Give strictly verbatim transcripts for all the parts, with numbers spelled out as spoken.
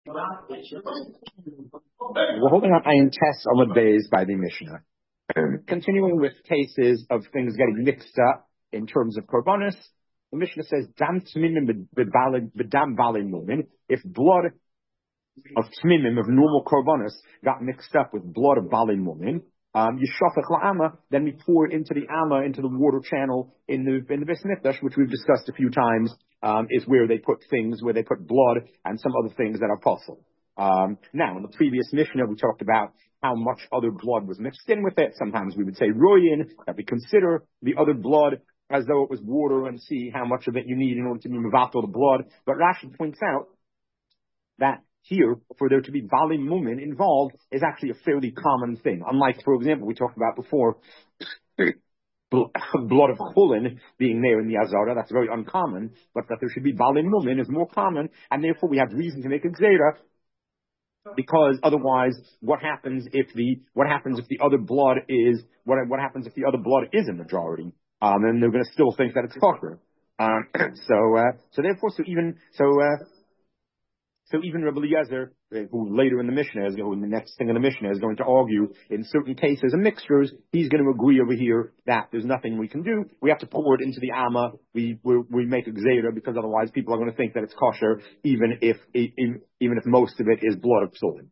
We're holding on Ayin Tes Amud Beis by the Mishnah. Continuing with cases of things getting mixed up in terms of korbanos, the Mishnah says, Dam Tmimim b'dam Bali Mumin. If blood of Tmimim, of normal korbanos, got mixed up with blood of Bali Mumin, um, Yishafach la'ama, then we pour it into the Amma, into the water channel in the in the Beis Mikdash, which we've discussed a few times, um, is where they put things, where they put blood and some other things that are possible. Um, now, in the previous Mishnah, we talked about how much other blood was mixed in with it. Sometimes we would say royin, that we consider the other blood as though it was water and see how much of it you need in order to be mevatel the blood. But Rashi points out that here, for there to be Bali Mumin involved is actually a fairly common thing. Unlike, for example, we talked about before, blood of chulin being there in the Azara, that's very uncommon, but that there should be Bali Mumin is more common, and therefore we have reason to make a gzeira, because otherwise, what happens if the what happens if the other blood is what what happens if the other blood is a majority? Um, and they're going to still think that it's kosher. Um, so uh, so therefore, so even so uh, so even Rabbi Eliezer, who later in the Mishnah is who in the next thing in the Mishnah is going to argue in certain cases of mixtures, he's going to agree over here that there's nothing we can do. We have to pour it into the Amma. We we, we make a gzeira because otherwise people are going to think that it's kosher, even if even, even if most of it is blood of psulim.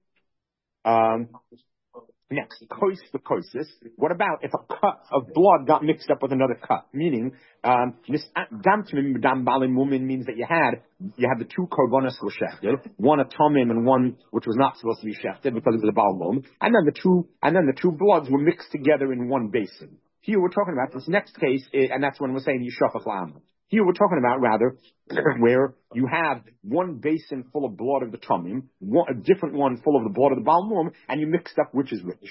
Um, Next, kois for koisis. What about if a cut of blood got mixed up with another cut? Meaning, um, dam tmim dam balim mumin means that you had you had the two korbanos were shechted, one a tomim and one which was not supposed to be shechted because it was a bal mum, and then the two and then the two bloods were mixed together in one basin. Here we're talking about this next case, and that's when we're saying yishafach la'am. Here we're talking about rather where you have one basin full of blood of the tomim, one, a different one full of the blood of the bal mum, and you mixed up which is which.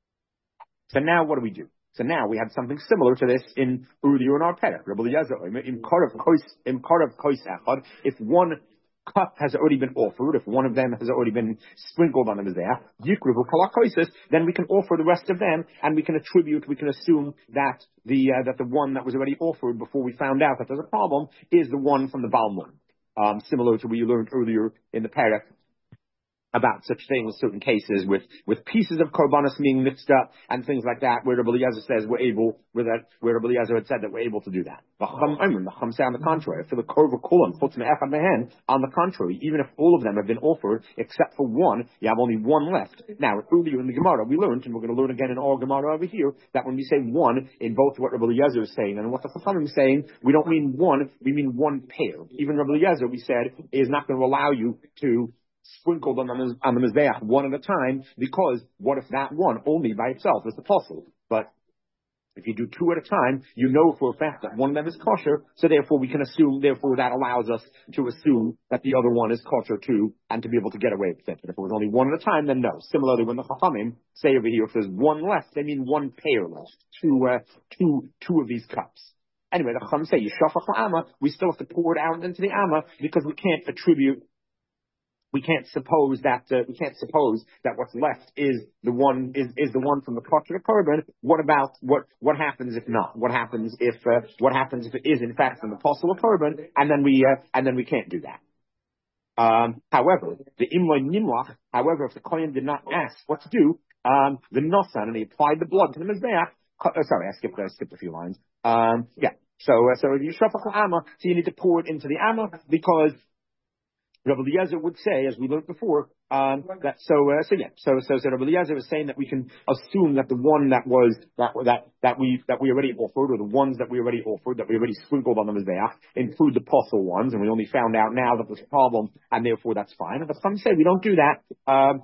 So now what do we do? So now we had something similar to this in earlier in our perek. Rabbi Eliezer, in karav kois, in karav kois echad, if one cup has already been offered, if one of them has already been sprinkled on the mizbeach, yikruvu kalakoisis, then we can offer the rest of them, and we can attribute, we can assume that the uh, that the one that was already offered before we found out that there's a problem is the one from the bal mum. Um, similar to what you learned earlier in the perek about such things, certain cases with, with pieces of korbanos being mixed up and things like that, where Rabbi Eliezer says we're able, where that, where Rabbi Eliezer had said that we're able to do that. The Chum, I mean, the Chum say on the contrary, for the korva kulam, chutz me'echad mehen, on the contrary, even if all of them have been offered, except for one, you have only one left. Now, earlier in the Gemara, we learned, and we're going to learn again in our Gemara over here, that when we say one, in both what Rabbi Eliezer is saying and what the Chachamim is saying, we don't mean one, we mean one pair. Even Rabbi Eliezer, we said, is not going to allow you to sprinkled on the, on the mizbeach one at a time, because what if that one only by itself is the possible? But if you do two at a time, you know for a fact that one of them is kosher, so therefore we can assume, therefore that allows us to assume that the other one is kosher too, and to be able to get away with it. But if it was only one at a time, then no. Similarly, when the Chachamim say over here, if there's one left, they mean one pair left, two, uh, two, two of these cups. Anyway, the Chachamim say, Yishafach la'ama, we still have to pour it out into the Amma, because we can't attribute We can't suppose that uh, we can't suppose that what's left is the one is, is the one from the kosher korban. What about what what happens if not? What happens if uh, what happens if it is in fact from the possible korban, and then we uh, and then we can't do that. Um, however, the imloy nimlach. However, if the kohen did not ask what to do, um, the nosan, and he applied the blood to the mizbeach. Uh, sorry, I skipped I skipped a few lines. Um, yeah. So uh, so you shafach l'ama. So you need to pour it into the amma, because Rabbi Eliezer would say, as we learned before, um, that so uh, so yeah so so so Rabbi Eliezer is saying that we can assume that the one that was that that that we that we already offered, or the ones that we already offered, that we already sprinkled on the mizbeach, include the possible ones, and we only found out now that there's a problem, and therefore that's fine. But some say we don't do that. Um,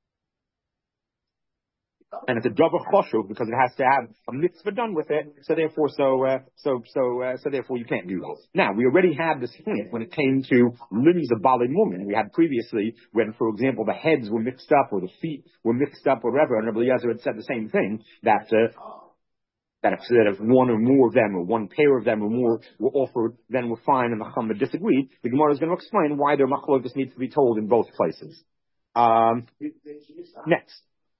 And it's a double choshuv because it has to have a mitzvah done with it. So therefore, so uh, so so uh, so therefore, you can't do that. Now we already had this point when it came to limbs of bali mumin. We had previously when, for example, the heads were mixed up or the feet were mixed up, or whatever. And Rabbi Eliezer had said the same thing, that uh, that if, that if one or more of them, or one pair of them or more, were offered, then we're fine, and the Chacham disagreed. The Gemara is going to explain why their machlokes needs to be told in both places. Um, next.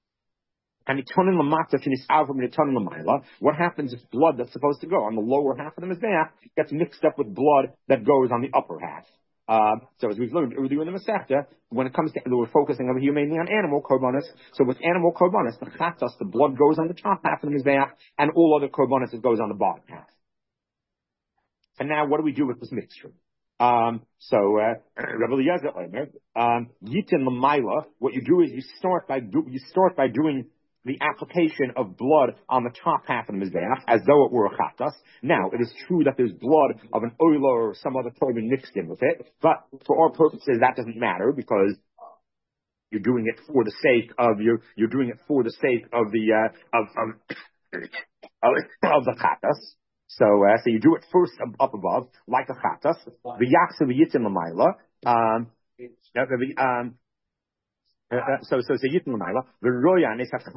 What happens if blood that's supposed to go on the lower half of the mizbeach gets mixed up with blood that goes on the upper half? Uh, so as we've learned earlier in the Masechta, when it comes to, we're focusing over here mainly on animal korbanos. So with animal korbanos, the chatas, the blood goes on the top half of the mizbeach, and all other korbanos, it goes on the bottom half. And now what do we do with this mixture? Um, so, uh, Rabbi Eliezer Omer, um, Yitin Lamaila, what you do is you start by, do, you start by doing the application of blood on the top half of the mizbeach, as though it were a chatas. Now, it is true that there's blood of an oila or some other korban mixed in with it, but for our purposes, that doesn't matter, because you're doing it for the sake of, you're, you're doing it for the sake of the, uh, of, of, of, of the chatas. So, uh, so you do it first up, up above, like a chatas. The yachsa v'yitim l'mayla, um, um, Uh, so, so, so, Yitin L'mayla, V'royan,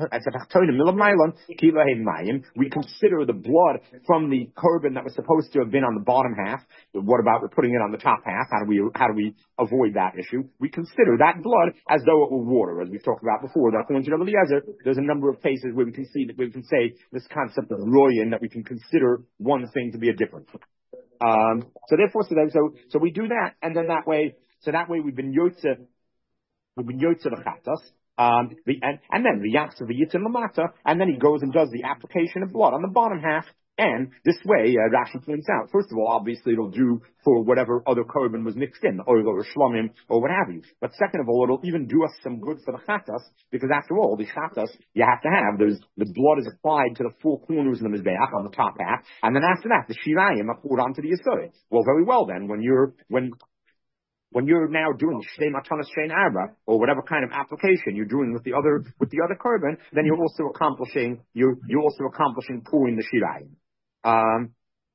we consider the blood from the korban that was supposed to have been on the bottom half. What about we're putting it on the top half? How do we, how do we avoid that issue? We consider that blood as though it were water, as we've talked about before. That according to Rabbi Eliezer, there's a number of cases where we can see that we can say this concept of royan, that we can consider one thing to be a different. Um, so therefore, so then, so, so we do that, and then that way, so that way we've been yotze, We've been yotze the chatas, um, the, and, and then the yachsa the yitzim lamata, and then he goes and does the application of blood on the bottom half. And this way, uh, Rashi points out, first of all, obviously it'll do for whatever other korban was mixed in, oil or shlomim or what have you. But second of all, it'll even do us some good for the chatas, because after all, the chatas you have to have, there's, the blood is applied to the four corners of the mizbeach on the top half, and then after that, the shirayim are poured onto the yesod. Well, very well then, when you're, when, When you're now doing shtei matanas shein arba, or whatever kind of application you're doing with the other with the other korban, then you're also accomplishing you're you're also accomplishing pouring the shirayim. Um.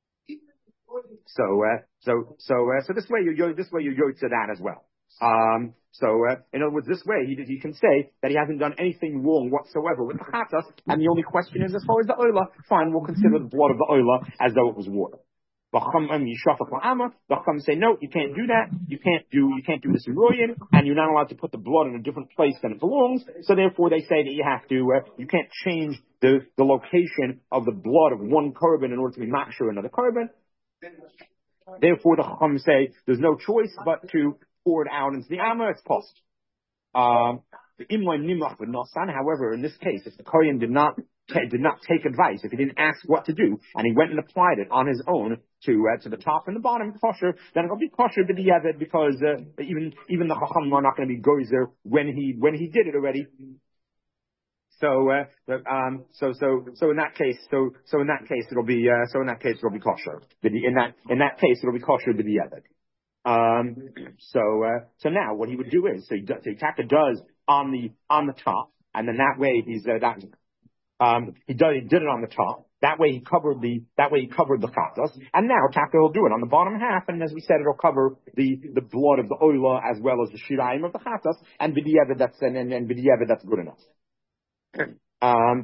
So uh, so so uh, so this way you this way you go to that as well. Um. So uh, in other words, this way he he can say that he hasn't done anything wrong whatsoever with the chatas, and the only question is, as far as the oila, fine, we'll consider the blood of the oila as though it was water. The Chacham say, no, you can't do that. You can't do, you can't do this in royan, and you're not allowed to put the blood in a different place than it belongs. So therefore, they say that you have to, uh, you can't change the, the location of the blood of one korban in order to be machshir another korban. Therefore, the Chacham say there's no choice but to pour it out into the Amma. It's post. Um, the Imlay Nimlach with Nosan. However, in this case, if the Kohen did not did not take advice, if he didn't ask what to do, and he went and applied it on his own to uh, to the top and the bottom kosher, then it'll be kosher b'diavad, because uh, even even the chacham are not going to be gozer when he when he did it already. So uh, um so so so in that case so so in that case it'll be uh, so in that case it'll be kosher. In that in that case it'll be kosher b'diavad. Um so uh, so now what he would do is so he, does, so he taka does on the on the top, and then that way he's uh, that. Um, he did, he did it on the top. That way he covered the, that way he covered the chatas. And now Taka will do it on the bottom half. And as we said, it'll cover the, the blood of the oila as well as the shirayim of the chatas. And b'diavad, that's, and, and, and b'diavad, that's good enough. Um,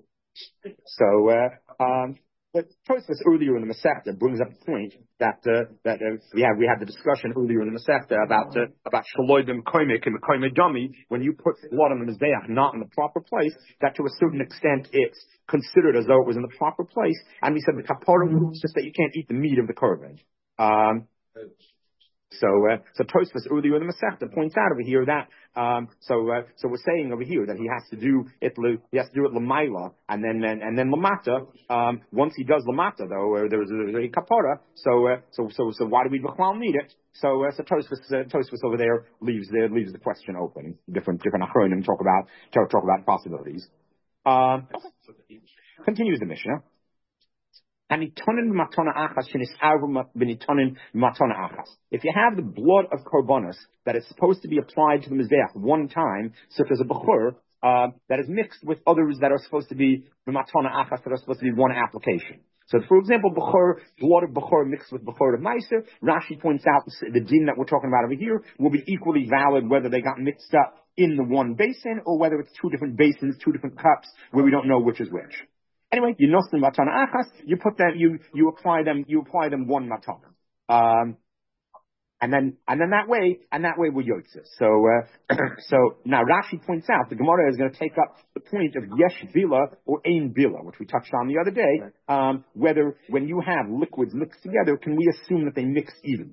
so, uh, um, but Tosfos earlier in the Masechta brings up the point that uh, that uh, we have we had the discussion earlier in the Masechta about uh, about shaloidim koimik and koimik dummy, when you put blood on the mizbeach not in the proper place, that to a certain extent it's considered as though it was in the proper place. And we said the kapara is just that you can't eat the meat of the korban. Um, So, uh, so Tosfos earlier in the Masechta points out over here that, um, so, uh, so we're saying over here that he has to do it, he has to do it lamaila, and then, and, and then lamata, um, once he does lamata though, uh, there's a, a kapara, so, uh, so, so, so why do we b'chlal need it? So, uh, so Tosfos, uh, Tosfos over there leaves the, leaves the question open. Different, different achronim talk about, talk, talk about possibilities. Um, continues the Mishnah. If you have the blood of korbanos that is supposed to be applied to the mizbeach one time, such as a bechor, uh, that is mixed with others that are supposed to be the matana achas, that are supposed to be one application. So, for example, bechor, blood of bechor mixed with bechor of meiser, Rashi points out the din that we're talking about over here will be equally valid whether they got mixed up in the one basin or whether it's two different basins, two different cups, where we don't know which is which. Anyway, you nosten matana achas, you put them, you, you apply them, you apply them one matana. Um, and then, and then that way, and that way we're yotze. So, uh, so now Rashi points out, the Gemara is going to take up the point of yesh bila or ein bila, which we touched on the other day, um, whether when you have liquids mixed together, can we assume that they mix evenly?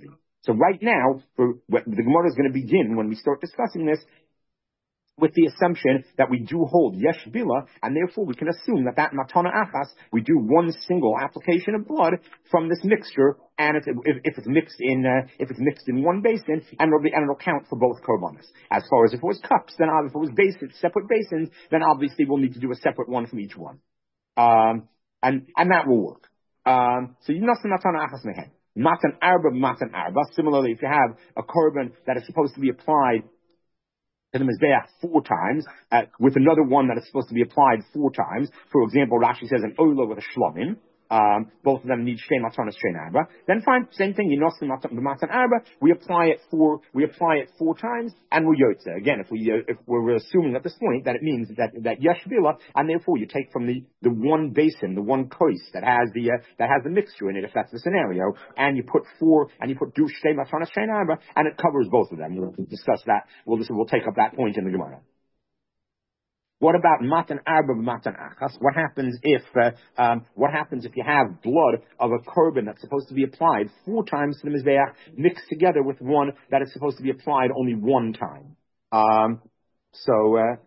So right now, for what the Gemara is going to begin when we start discussing this, with the assumption that we do hold yesh bila, and therefore we can assume that that matana achas, we do one single application of blood from this mixture, and if, if, if it's mixed in, uh, if it's mixed in one basin, and it'll, be, and it'll count for both korbanos. As far as if it was cups, then if it was basins, separate basins, then obviously we'll need to do a separate one from each one, um, and and that will work. Um, so you nasan matana achas mehen, matan arba, matan arba. Similarly, if you have a korban that is supposed to be applied to the Mizbeach four times, uh, with another one that is supposed to be applied four times. For example, Rashi says an ola with a shlomim. Um, both of them need shtei matanas, shtei arba. Then fine, same thing. You nosim matan arba. We apply it four. We apply it four times, and we yotze. Again, if we uh, if we're assuming at this point that it means that that yesh bila, and therefore you take from the the one basin, the one kois that has the uh, that has the mixture in it, if that's the scenario, and you put four, and you put do shtei matanas, shtei arba, and it covers both of them. We'll discuss that. We'll we'll take up that point in the Gemara. What about matan arba, matan achas? What happens if uh, um, what happens if you have blood of a korban that's supposed to be applied four times to the mizbeach mixed together with one that is supposed to be applied only one time? Um, so, uh,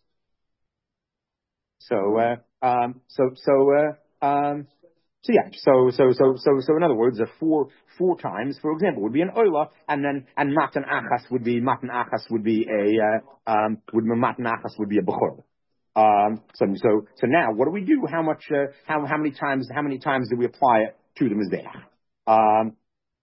so, uh, um, so, so, uh, um, so yeah, so, so, so, so, so in other words, a four, four times, for example, would be an oila, and then, and matan achas would be, matan achas would be a, uh, um, would, matan achas would be a bechor. Um, so, so, so now, what do we do? How much, uh, how, how many times, how many times do we apply it to the mizbeach? Um,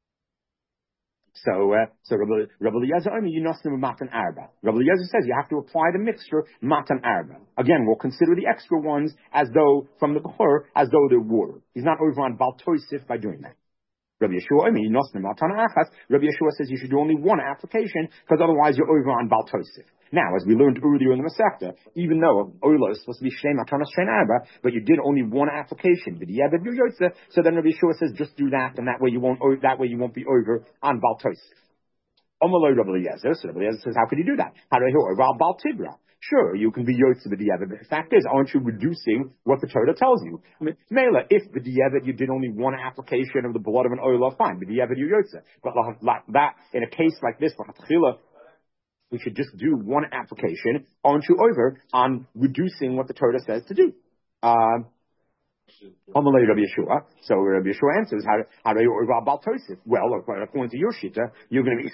So, uh, so Rabbi Eliezer only you nosim matan arba. Rabbi Eliezer says you have to apply the mixture matan arba. Again, we'll consider the extra ones as though from the bechor as though they're water. He's not over on bal toisif by doing that. Rabbi Yeshua, I mean, nosim matan achas. Rabbi Yeshua says you should do only one application because otherwise you're over on bal toisif. Now, as we learned earlier in the Masechta, even though oila is supposed to be shnei matanas shnei arba, but you did only one application, b'diavad yotze, so then Rabbi Yeshua says just do that, and that way you won't that way you won't be over on bal toisif. Omaloi Rabbi Eliezer, so Rabbi Eliezer says, how could you do that? How do I hear over bal tigra? Sure, you can be yotze b'diavad, but the fact is, aren't you reducing what the Torah tells you? I mean, Mela, if b'diavad you did only one application of the blood of an oila, fine, b'diavad you yotze. But like that, in a case like this, we should just do one application, aren't you over on reducing what the Torah says to do? Um, Amalei Rabbi Yeshua. So Rabbi Yeshua answers, how, how do you over bal tosif? Well, according to your shita, you're going to be,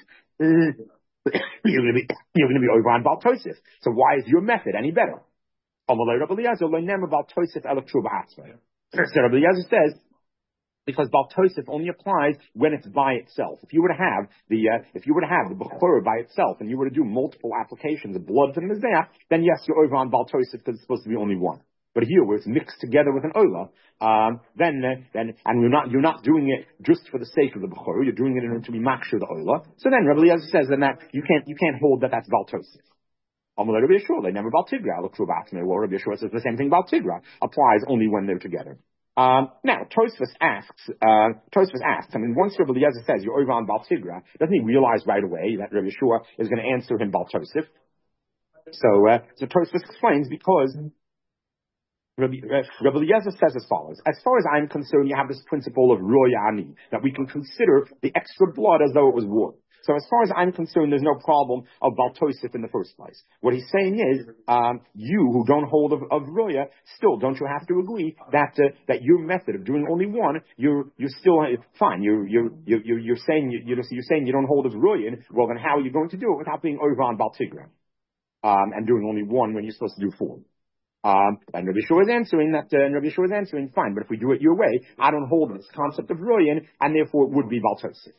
you're going to be, you're going to be over on bal tosif. So why is your method any better? Amalei Rabbi Eliezer, lo nemer bal tosif ela tshuva hatzvah. So Rabbi Eliezer says, because bal tosif only applies when it's by itself. If you were to have the uh, if you were to have the bechor by itself, and you were to do multiple applications of blood to the mizbeach, then yes, you're over on bal tosif because it's supposed to be only one. But here, where it's mixed together with an oila, um, then uh, then and you're not you're not doing it just for the sake of the bechor, you're doing it in order to be makshir the oila. So then Rabbi Eliezer says then that you can't you can't hold that that's bal tosif. Amalei Rabbi Yeshua, they never bal tigra. Look through back to me. Well, Rabbi Yeshua says the same thing about tigra applies only when they're together. Um, now, Tosfos asks, uh, Tosfos asks, I mean, once Rabbi Eliezer says you're over on Bal Tigra, doesn't he realize right away that Rabbi Yeshua is going to answer him Bal Tosif? So, uh, so Tosfos explains because Rabbi, uh, Rabbi Eliezer says as follows, as far as I'm concerned, you have this principle of royani, that we can consider the extra blood as though it was water. So as far as I'm concerned, there's no problem of Bal Tosif in the first place. What he's saying is, um, you who don't hold of, of Roya, still don't you have to agree that uh, that your method of doing only one, you're you're still uh, fine. You're you're you're you're saying you, you're you're saying you don't hold of Roya. Well, then how are you going to do it without being over on Bal Tigra, um, and doing only one when you're supposed to do four? Um, and Rabbi Yeshua is answering that, uh, and Rabbi Yeshua is answering, fine, but if we do it your way, I don't hold this concept of Royan, and therefore it would be Bal Tosif.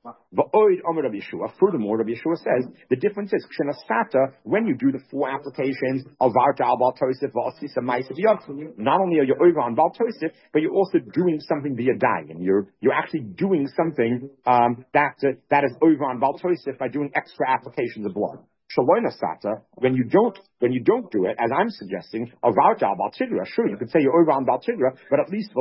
Furthermore, Rabbi Yeshua says the difference is when you do the four applications of Varta al Bal Tosif, not only are you over on Bal Tosif, but you're also doing something via dying. You're you're actually doing something um, that uh, that is over on Bal Tosif by doing extra applications of blood. Shalona Sata, when you don't, when you don't do it, as I'm suggesting, of Varta al Bal Tigra, sure, you could say you're over on Bal Tigra, but at least,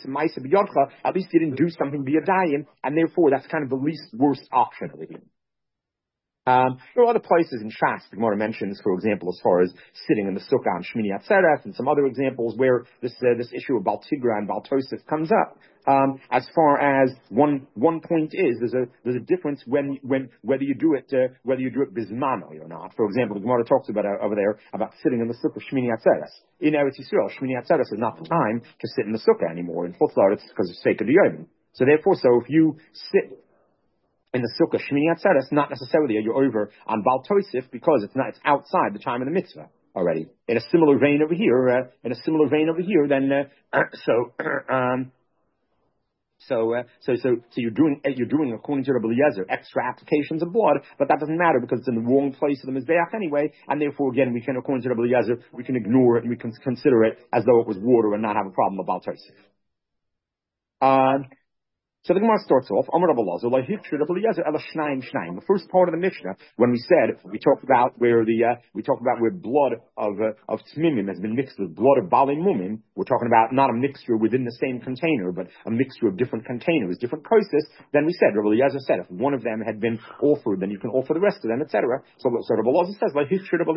at least you didn't do something via dying, and therefore that's kind of the least worst option. Um, there are other places in Shas, the Gemara mentions, for example, as far as sitting in the Sukkah on Shmini Atzeret, and some other examples where this uh, this issue of Baal Tigra and Baal Tosef comes up. Um, as far as one one point is, there's a there's a difference when when whether you do it uh, whether you do it bismano or not. For example, the Gemara talks about uh, over there about sitting in the Sukkah Shmini Atzeret. In Eretz Yisrael, Shmini Atzeret is not the time to sit in the Sukkah anymore. In Chutz La'aretz, it's because of sake of the Yom. So therefore, so if you sit in the Sukkah Shmini Atzeres, not necessarily are you over on Baal Tosef because it's not, it's outside the time of the mitzvah already. In a similar vein over here, uh, in a similar vein over here, then, uh, so, um, so, uh, so, so, so you're doing, you're doing according to Rabbi Eliezer, extra applications of blood, but that doesn't matter because it's in the wrong place of the Mizbeach anyway, and therefore again, we can, according to Rabbi Eliezer, we can ignore it and we can consider it as though it was water and not have a problem with Baal Tosef. Uh, So the Gemara starts off, Amar Rabbi Elazar, the first part of the Mishnah, when we said, we talked about where the, uh, we talked about where blood of, uh, of Tmimim has been mixed with blood of Balei Mumim. We're talking about not a mixture within the same container, but a mixture of different containers, different process. Then we said, Rabbi Elazar said, if one of them had been offered, then you can offer the rest of them, et cetera. So, so Rabbi Elazar says, Rabbi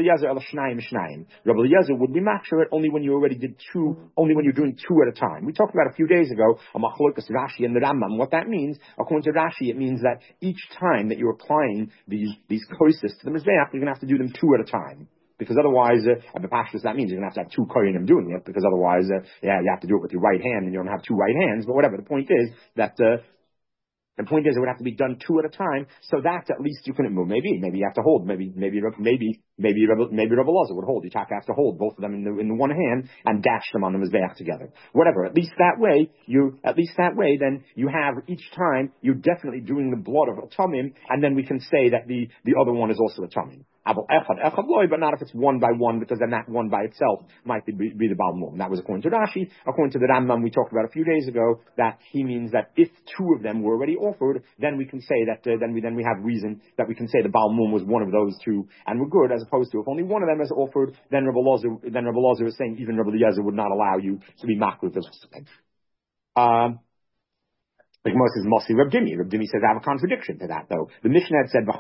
Elazar would be mature it only when you already did two, only when you're doing two at a time. We talked about a few days ago, a Machlokas Rashi and the Rambam. What that means, according to Rashi, it means that each time that you're applying these these koises to the Mizbeach, you're going to have to do them two at a time. Because otherwise, uh, at the Pashtus, that means you're going to have to have two koyanim doing it, because otherwise, uh, yeah, you have to do it with your right hand, and you don't have two right hands, but whatever. The point is that, uh, The point is, it would have to be done two at a time, so that at least you couldn't move. Maybe, maybe you have to hold. Maybe, maybe, maybe, maybe, maybe Rabbi Elazar would hold. You have to hold both of them in the in the one hand and dash them on the mizbeach together. Whatever. At least that way, you at least that way, then you have each time you're definitely doing the blood of a tamim, and then we can say that the the other one is also a tamim. But not if it's one by one, because then that one by itself might be, be the Baal Mum. That was according to Rashi. According to the Rambam we talked about a few days ago, that he means that if two of them were already offered, then we can say that, uh, then we then we have reason that we can say the Baal Mum was one of those two, and we're good, as opposed to if only one of them is offered, then Rabbi Elazar, then Rabbi Elazar is saying even Rabbi Eliezer would not allow you to be makruh this. Um, The Gemara says, Mosi Reb Dimi. Reb Dimi says, I have a contradiction to that, though. The Mishnah had said,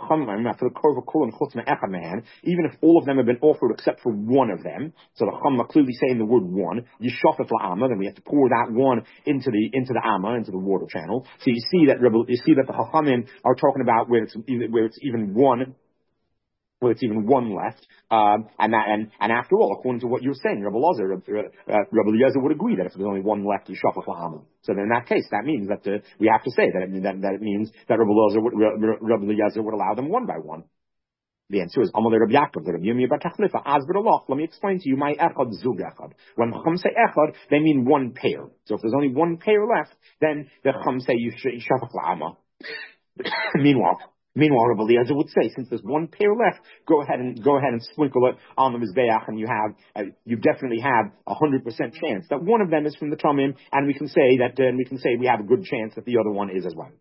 even if all of them have been offered except for one of them, so the Chumma clearly saying the word one, Yishofet la'ama, then we have to pour that one into the, into the Amma, into the water channel. So you see that, you see that the Chachamim are talking about where it's, where it's even one, where it's even one left, um, and that, and, and after all, according to what you're saying, Rabbi Elazar, uh, Rabbi Eliezer would agree that if there's only one left, you shafach la'amim. So then in that case, that means that uh, we have to say that it, that, that it means that Rabbi Elazar would, Rabbi Eliezer would allow them one by one. The answer is, Amalei Rabbi Yaakov, Rabbi Yirmiyah bar Tachlifa, Azber Allah. Let me explain to you my echad zug echad. When Chum say echad, they mean one pair. So if there's only one pair left, then the Chum say you shafach la'ama. Meanwhile, Meanwhile, Rabbi Eliezer would say, since there's one pair left, go ahead and go ahead and sprinkle it on the mizbeach, and you have uh, you definitely have a hundred percent chance that one of them is from the tamim, and we can say that uh, and we can say we have a good chance that the other one is as well.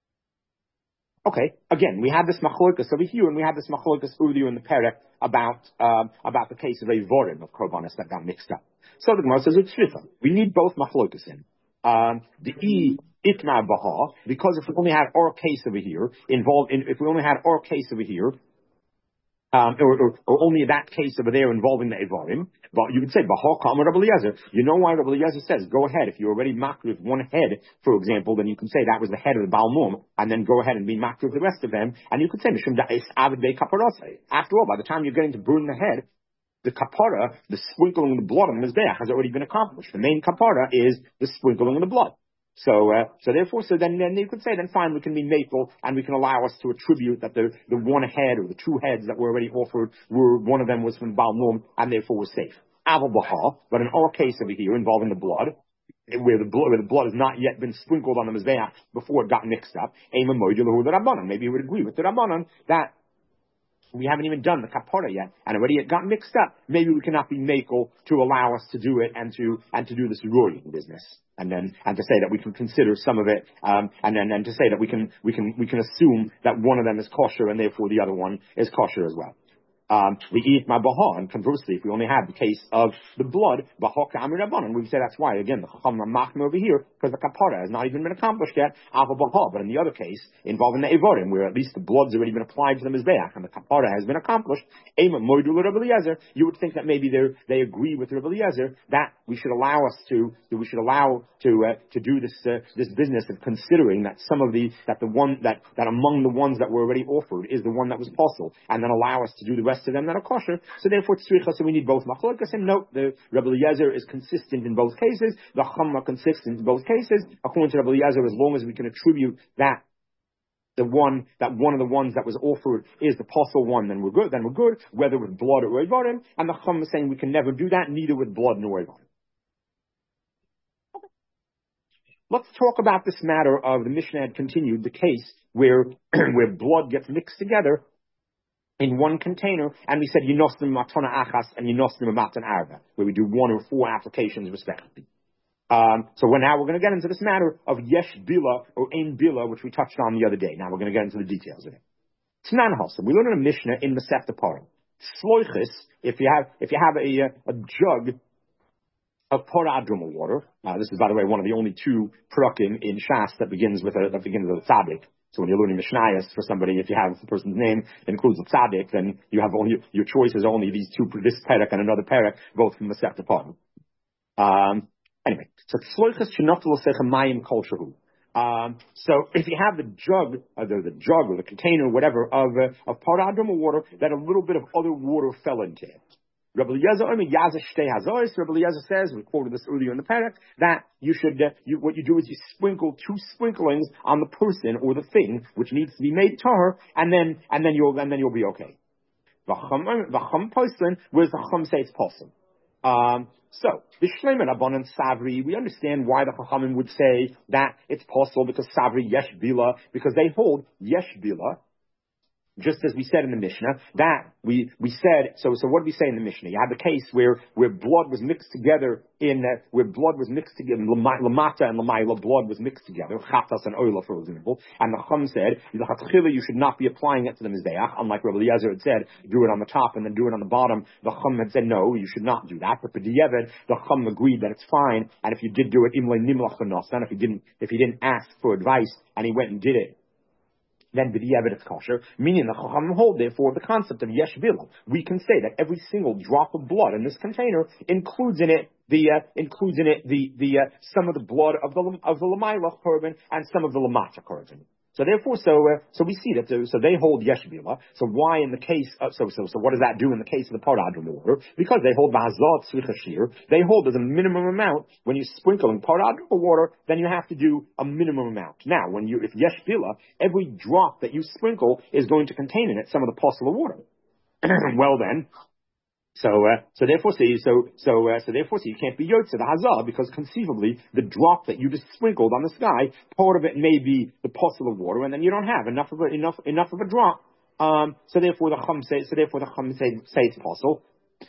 Okay, again, we have this machlokas over here, and we have this machlokas earlier in the perek about um, about the case of a vorim of korbanos that got mixed up. So the Gemara says it's shlifa. We need both machlokas in. Um, the e itma baha, because if we only had our case over here involved in, if we only had our case over here, um, or, or, or only that case over there involving the evarim, but you could say baha kama Rabbi Eliezer. You know why Rabbi Eliezer says go ahead if you're already makriv with one head, for example, then you can say that was the head of the Baal Mum, and then go ahead and be makriv with the rest of them, and you could say mishum da'is avid be kaparase. After all, by the time you're getting to burn the head, the kapara, the sprinkling of the blood on the mizbeach, has already been accomplished. The main kapara is the sprinkling of the blood. So, uh, so therefore, so then, then you could say, then fine, we can be makel, and we can allow us to attribute that the, the one head or the two heads that were already offered were, one of them was from Baal Mum, and therefore was safe. Aval Baha, but in our case over here, involving the blood, where the blood, where the blood has not yet been sprinkled on the mizbeach before it got mixed up, Ema Moidilahu the Rabbanan. Maybe you would agree with the Rabbanan that we haven't even done the kapara yet, and already it got mixed up. Maybe we cannot be makel to allow us to do it and to and to do this roaring business, and then and to say that we can consider some of it, um, and then and to say that we can we can we can assume that one of them is kosher and therefore the other one is kosher as well. Um, we eat my baha, and conversely, if we only have the case of the blood, baha k'amir rabbanan, we say that's why, again, the chacham are machmir over here, because the kapara has not even been accomplished yet, ava baha. But in the other case, involving the evorim, where at least the blood's already been applied to the mizbeach, and the kapara has been accomplished, ema moidu Rabbi Eliezer, you would think that maybe they they agree with Rabbi Eliezer that we should allow us to, that we should allow to, uh, to do this, uh, this business of considering that some of the, that the one, that, that among the ones that were already offered is the one that was possible, and then allow us to do the rest of them that are kosher. So therefore, tzricha, so we need both machlokas. And note, the Rabbi Eliezer is consistent in both cases. The Chacham are consistent in both cases. According to Rabbi Eliezer, as long as we can attribute that the one that one of the ones that was offered is the possible one, then we're good. Then we're good, whether with blood or evarim. And the Chacham is saying we can never do that, neither with blood nor evarim. Let's talk about this matter of the Mishnah had continued the case where where blood gets mixed together in one container, and we said yinosnim matana achas and yinosnim matan arba, where we do one or four applications respectively. Um, so we're now we're going to get into this matter of yesh bila or ein bila, which we touched on the other day. Now we're going to get into the details of it. Tanan Hasam, we learn in a Mishnah in Masechta Parim. Sloichis, if you have if you have a a jug of paradruma water. Uh, this is, by the way, one of the only two prakim in Shas that begins with a that begins with a tzaddik. So when you're learning Mishnayos for somebody, if you have the person's name that includes a tzaddik, then you have only your choice is only these two, this perek and another perek, both from the Masechta Parim. Um, anyway, so tzloichas shenaftal l'secha mayim kol shehu. Um, so if you have the jug, uh, the, the jug or the container, whatever, of uh, of paradruma water, that a little bit of other water fell into it. Rabbi Eliezer, I mean, Yazah Shtei Hazois. Rabbi Eliezer says, we quoted this earlier in the parak, that you should, uh, you, what you do is you sprinkle two sprinklings on the person or the thing which needs to be made tahor, and then and then you'll and then you'll be okay. The Chacham Poslan, whereas the Chacham say it's possible. Um, so the Shleimer Rabbanan Savri, we understand why the Chachamim would say that it's possible because Savri Yesh Bila, because they hold Yesh Bila. Just as we said in the Mishnah, that we, we said, so, so what did we say in the Mishnah? You had the case where, where blood was mixed together in, uh, where blood was mixed together, Lamata and Lamaila, blood was mixed together, Chatas and Oila, for example, and the Chum said, you should not be applying it to the Mizbeach, unlike Rabbi Eliezer had said, do it on the top and then do it on the bottom. The Chum had said, no, you should not do that, but for Diavad, the Chum agreed that it's fine, and if you did do it, Imle Nimlach V'Nosan, if he didn't, if he didn't ask for advice, and he went and did it, then b'diavad it's kosher, meaning the Chachamim hold, therefore, the concept of yesh bila. We can say that every single drop of blood in this container includes in it the uh, includes in it the the uh, some of the blood of the of the lamailach korban and some of the lamata korban. So therefore, so uh, so we see that. Uh, so they hold yesh bila. So why in the case? Of, so so so what does that do in the case of the paradrum water? Because they hold v'hazot tzricha shir. They hold as a minimum amount when you sprinkle in paradrum water. Then you have to do a minimum amount. Now, when you if yesh bila, every drop that you sprinkle is going to contain in it some of the possible water. Well then. So, uh, so therefore, see, so, so, uh, so therefore, see, you can't be yotze the hazah because conceivably the drop that you just sprinkled on the sky, part of it may be the possible water, and then you don't have enough of a, enough, enough of a drop. Um, so therefore, the chum say, so therefore, the chum say, say it's possible.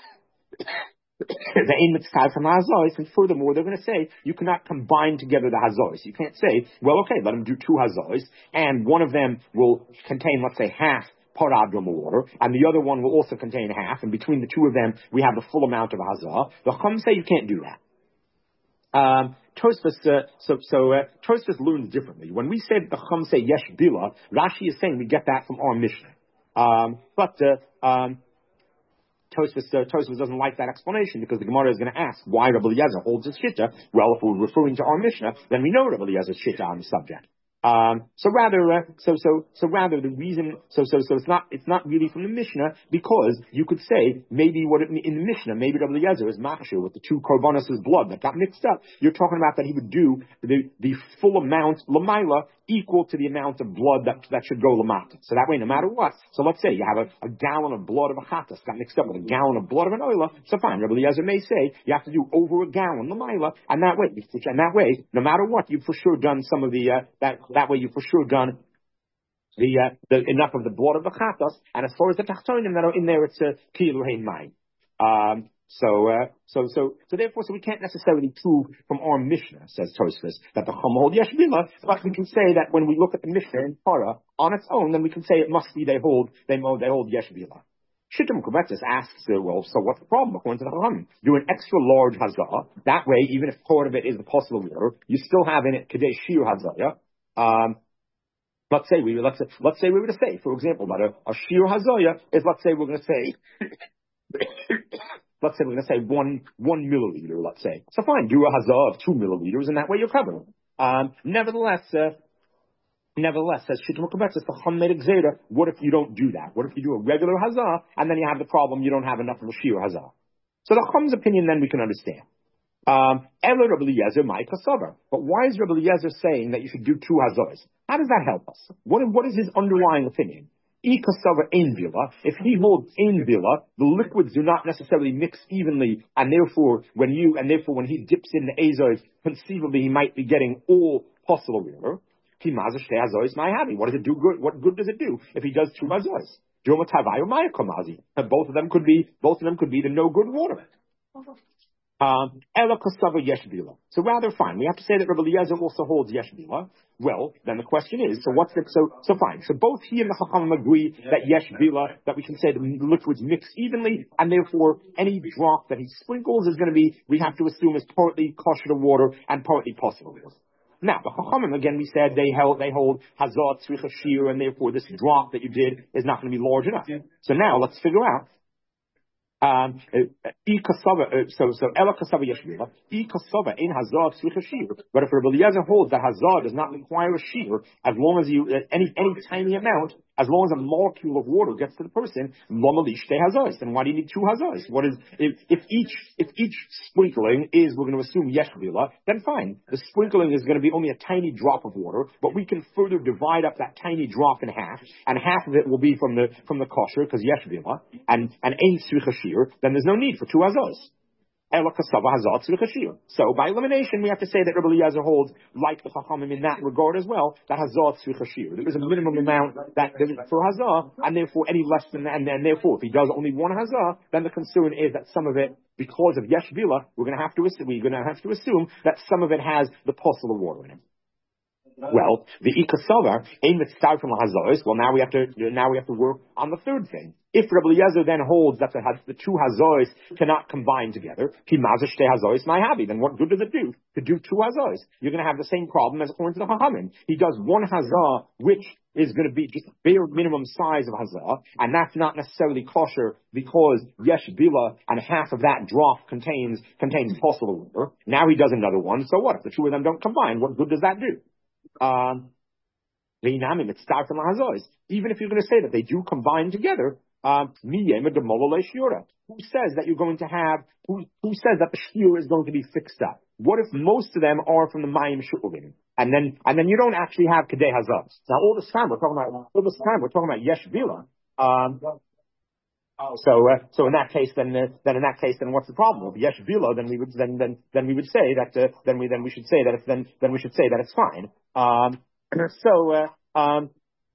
The aim it's tied from hazahs, and furthermore, they're going to say you cannot combine together the hazahs. You can't say, well, okay, let them do two hazahs, and one of them will contain, let's say, half paradruma water, and the other one will also contain half, and between the two of them, we have the full amount of hazah. The Chum say you can't do that. Um, Tosfos, uh, so, so, uh, Tosfos learns differently. When we say the Chum say yesh bila, Rashi is saying we get that from our Mishnah. Um, but, uh, um, Tosfos, uh, Tosfos doesn't like that explanation because the Gemara is going to ask why Rabbi Eliezer holds his shitta. Well, if we're referring to our Mishnah, then we know Rabbi Eliezer's shitta on the subject. Um, so rather, uh, so so so rather the reason, so so so it's not it's not really from the Mishnah because you could say maybe what it, in the Mishnah maybe Rabbi Eliezer is machshir with the two korbanos' blood that got mixed up. You're talking about that he would do the the full amount lamaila equal to the amount of blood that that should go lamata. So that way, no matter what. So let's say you have a, a gallon of blood of a chatas got mixed up with a gallon of blood of an oila. So fine, Rabbi Eliezer may say you have to do over a gallon lamaila, and that way, and that way, no matter what, you've for sure done some of the uh, that. That way, you've for sure done the, uh, the enough of the blood of the chatas, and as far as the tachtonim that are in there, it's a kilu hein mai. Um, so, uh, so, so, so therefore, so we can't necessarily prove from our Mishnah, says Tosfos, that the Chum hold yesh bila, but we can say that when we look at the Mishnah in Torah on its own, then we can say it must be they hold they hold they hold yesh bila. Shittim Kubetzis asks, uh, well, so what's the problem according to the Chachamim? Do an extra large hazah. That way, even if part of it is the possible water, you still have in it Kadei Shir hazah. Um, let's say we let's say, let's say we were to say, for example, that a, a Shir hazah is, let's say we're going to say, let's say we're going to say one one milliliter. Let's say so. Fine, do a hazah of two milliliters, and that way you're covered. Um, nevertheless. Uh, Nevertheless, says Shittim Kubetzis, the Chacham made a gzeira. What if you don't do that? What if you do a regular hazah and then you have the problem you don't have enough of a shir hazah? So the Chacham's opinion then we can understand. Um, Ela Rabbi Eliezer my kasavar. But why is Rabbi Eliezer saying that you should do two hazahs? How does that help us? What, what is his underlying opinion? I kasavar ein bila. If he holds ein bila, the liquids do not necessarily mix evenly, and therefore when you and therefore when he dips in the azos, conceivably he might be getting all possible water. What does it do good? What good does it do if he does two mazois? Both of them could be, both of them could be the no good water. Um, so rather fine. We have to say that Rabbi Eliezer also holds yesh bila. Well, then the question is, so what's the, so, so fine. So both he and the Chachamim agree that yesh bila, that we can say the liquids mix evenly, and therefore any drop that he sprinkles is going to be, we have to assume is partly kosher water and partly possible water. Now, the Chachamim, again, we said they held, they hold hazah tzricha shir, and therefore this drop that you did is not going to be large enough. Yeah. So now let's figure out. Um, so, so, Ela kasava yeshviva, I kasava in hazah tzricha shir. But if Rabbi Eliezer holds that hazah does not require a shir, as long as you, uh, any, any tiny amount, as long as a molecule of water gets to the person, lomalish te hazahs. Then why do you need two hazahs? What is, if, if each, if each sprinkling is, we're going to assume yeshvila, then fine. The sprinkling is going to be only a tiny drop of water, but we can further divide up that tiny drop in half, and half of it will be from the, from the kosher, because yeshvila, and, and ein tzricha shir, then there's no need for two hazahs. So by elimination, we have to say that Rabbi Eliezer holds, like the Chachamim in that regard as well, that hazah tzricha shir. There is a minimum amount that for hazah, and therefore any less than that, and, and therefore if he does only one hazah, then the concern is that some of it, because of yesh bila, we're going to have to we're going to have to assume that some of it has the possible water in it. Well, the ikasavar aim that start from hazahs. Well, now we have to now we have to work on the third thing. If Rabbi Eliezer then holds that the, the two hazahs cannot combine together, ki mazish te hazahs my habi, then what good does it do to do two hazahs? You're going to have the same problem as according to the Chachamim. He does one hazah, which is going to be just a bare minimum size of hazah, and that's not necessarily kosher because yesh bila and half of that drop contains contains possible water. Now he does another one. So what if the two of them don't combine? What good does that do? Um, even if you're going to say that they do combine together, um, who says that you're going to have, who, who says that the shir is going to be fixed up? What if most of them are from the mayim shu'uvim? And then, and then you don't actually have kedei hazah. Now all this time we're talking about, all this time we're talking about yesh bila. Um, So, uh, so in that case, then, uh, then in that case, then what's the problem? If yesh bila, then we would, then, then, then we would say that, uh, then we, then we should say that it's, then, then we should say that it's fine. Um, so, uh, um,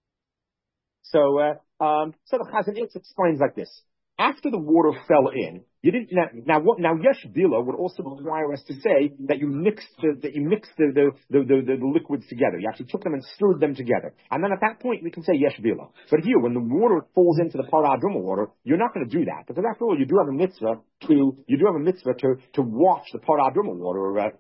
so, uh, um, so the Chazon Ish explains like this. After the water fell in, you didn't, now, now what, now yesh bila would also require us to say that you mixed the, that you mixed the, the, the, the, the liquids together. You actually took them and stirred them together. And then at that point we can say yesh bila. But here, when the water falls into the parah adumah water, you're not going to do that. Because after all, you do have a mitzvah to, you do have a mitzvah to, to watch the parah adumah water, uh,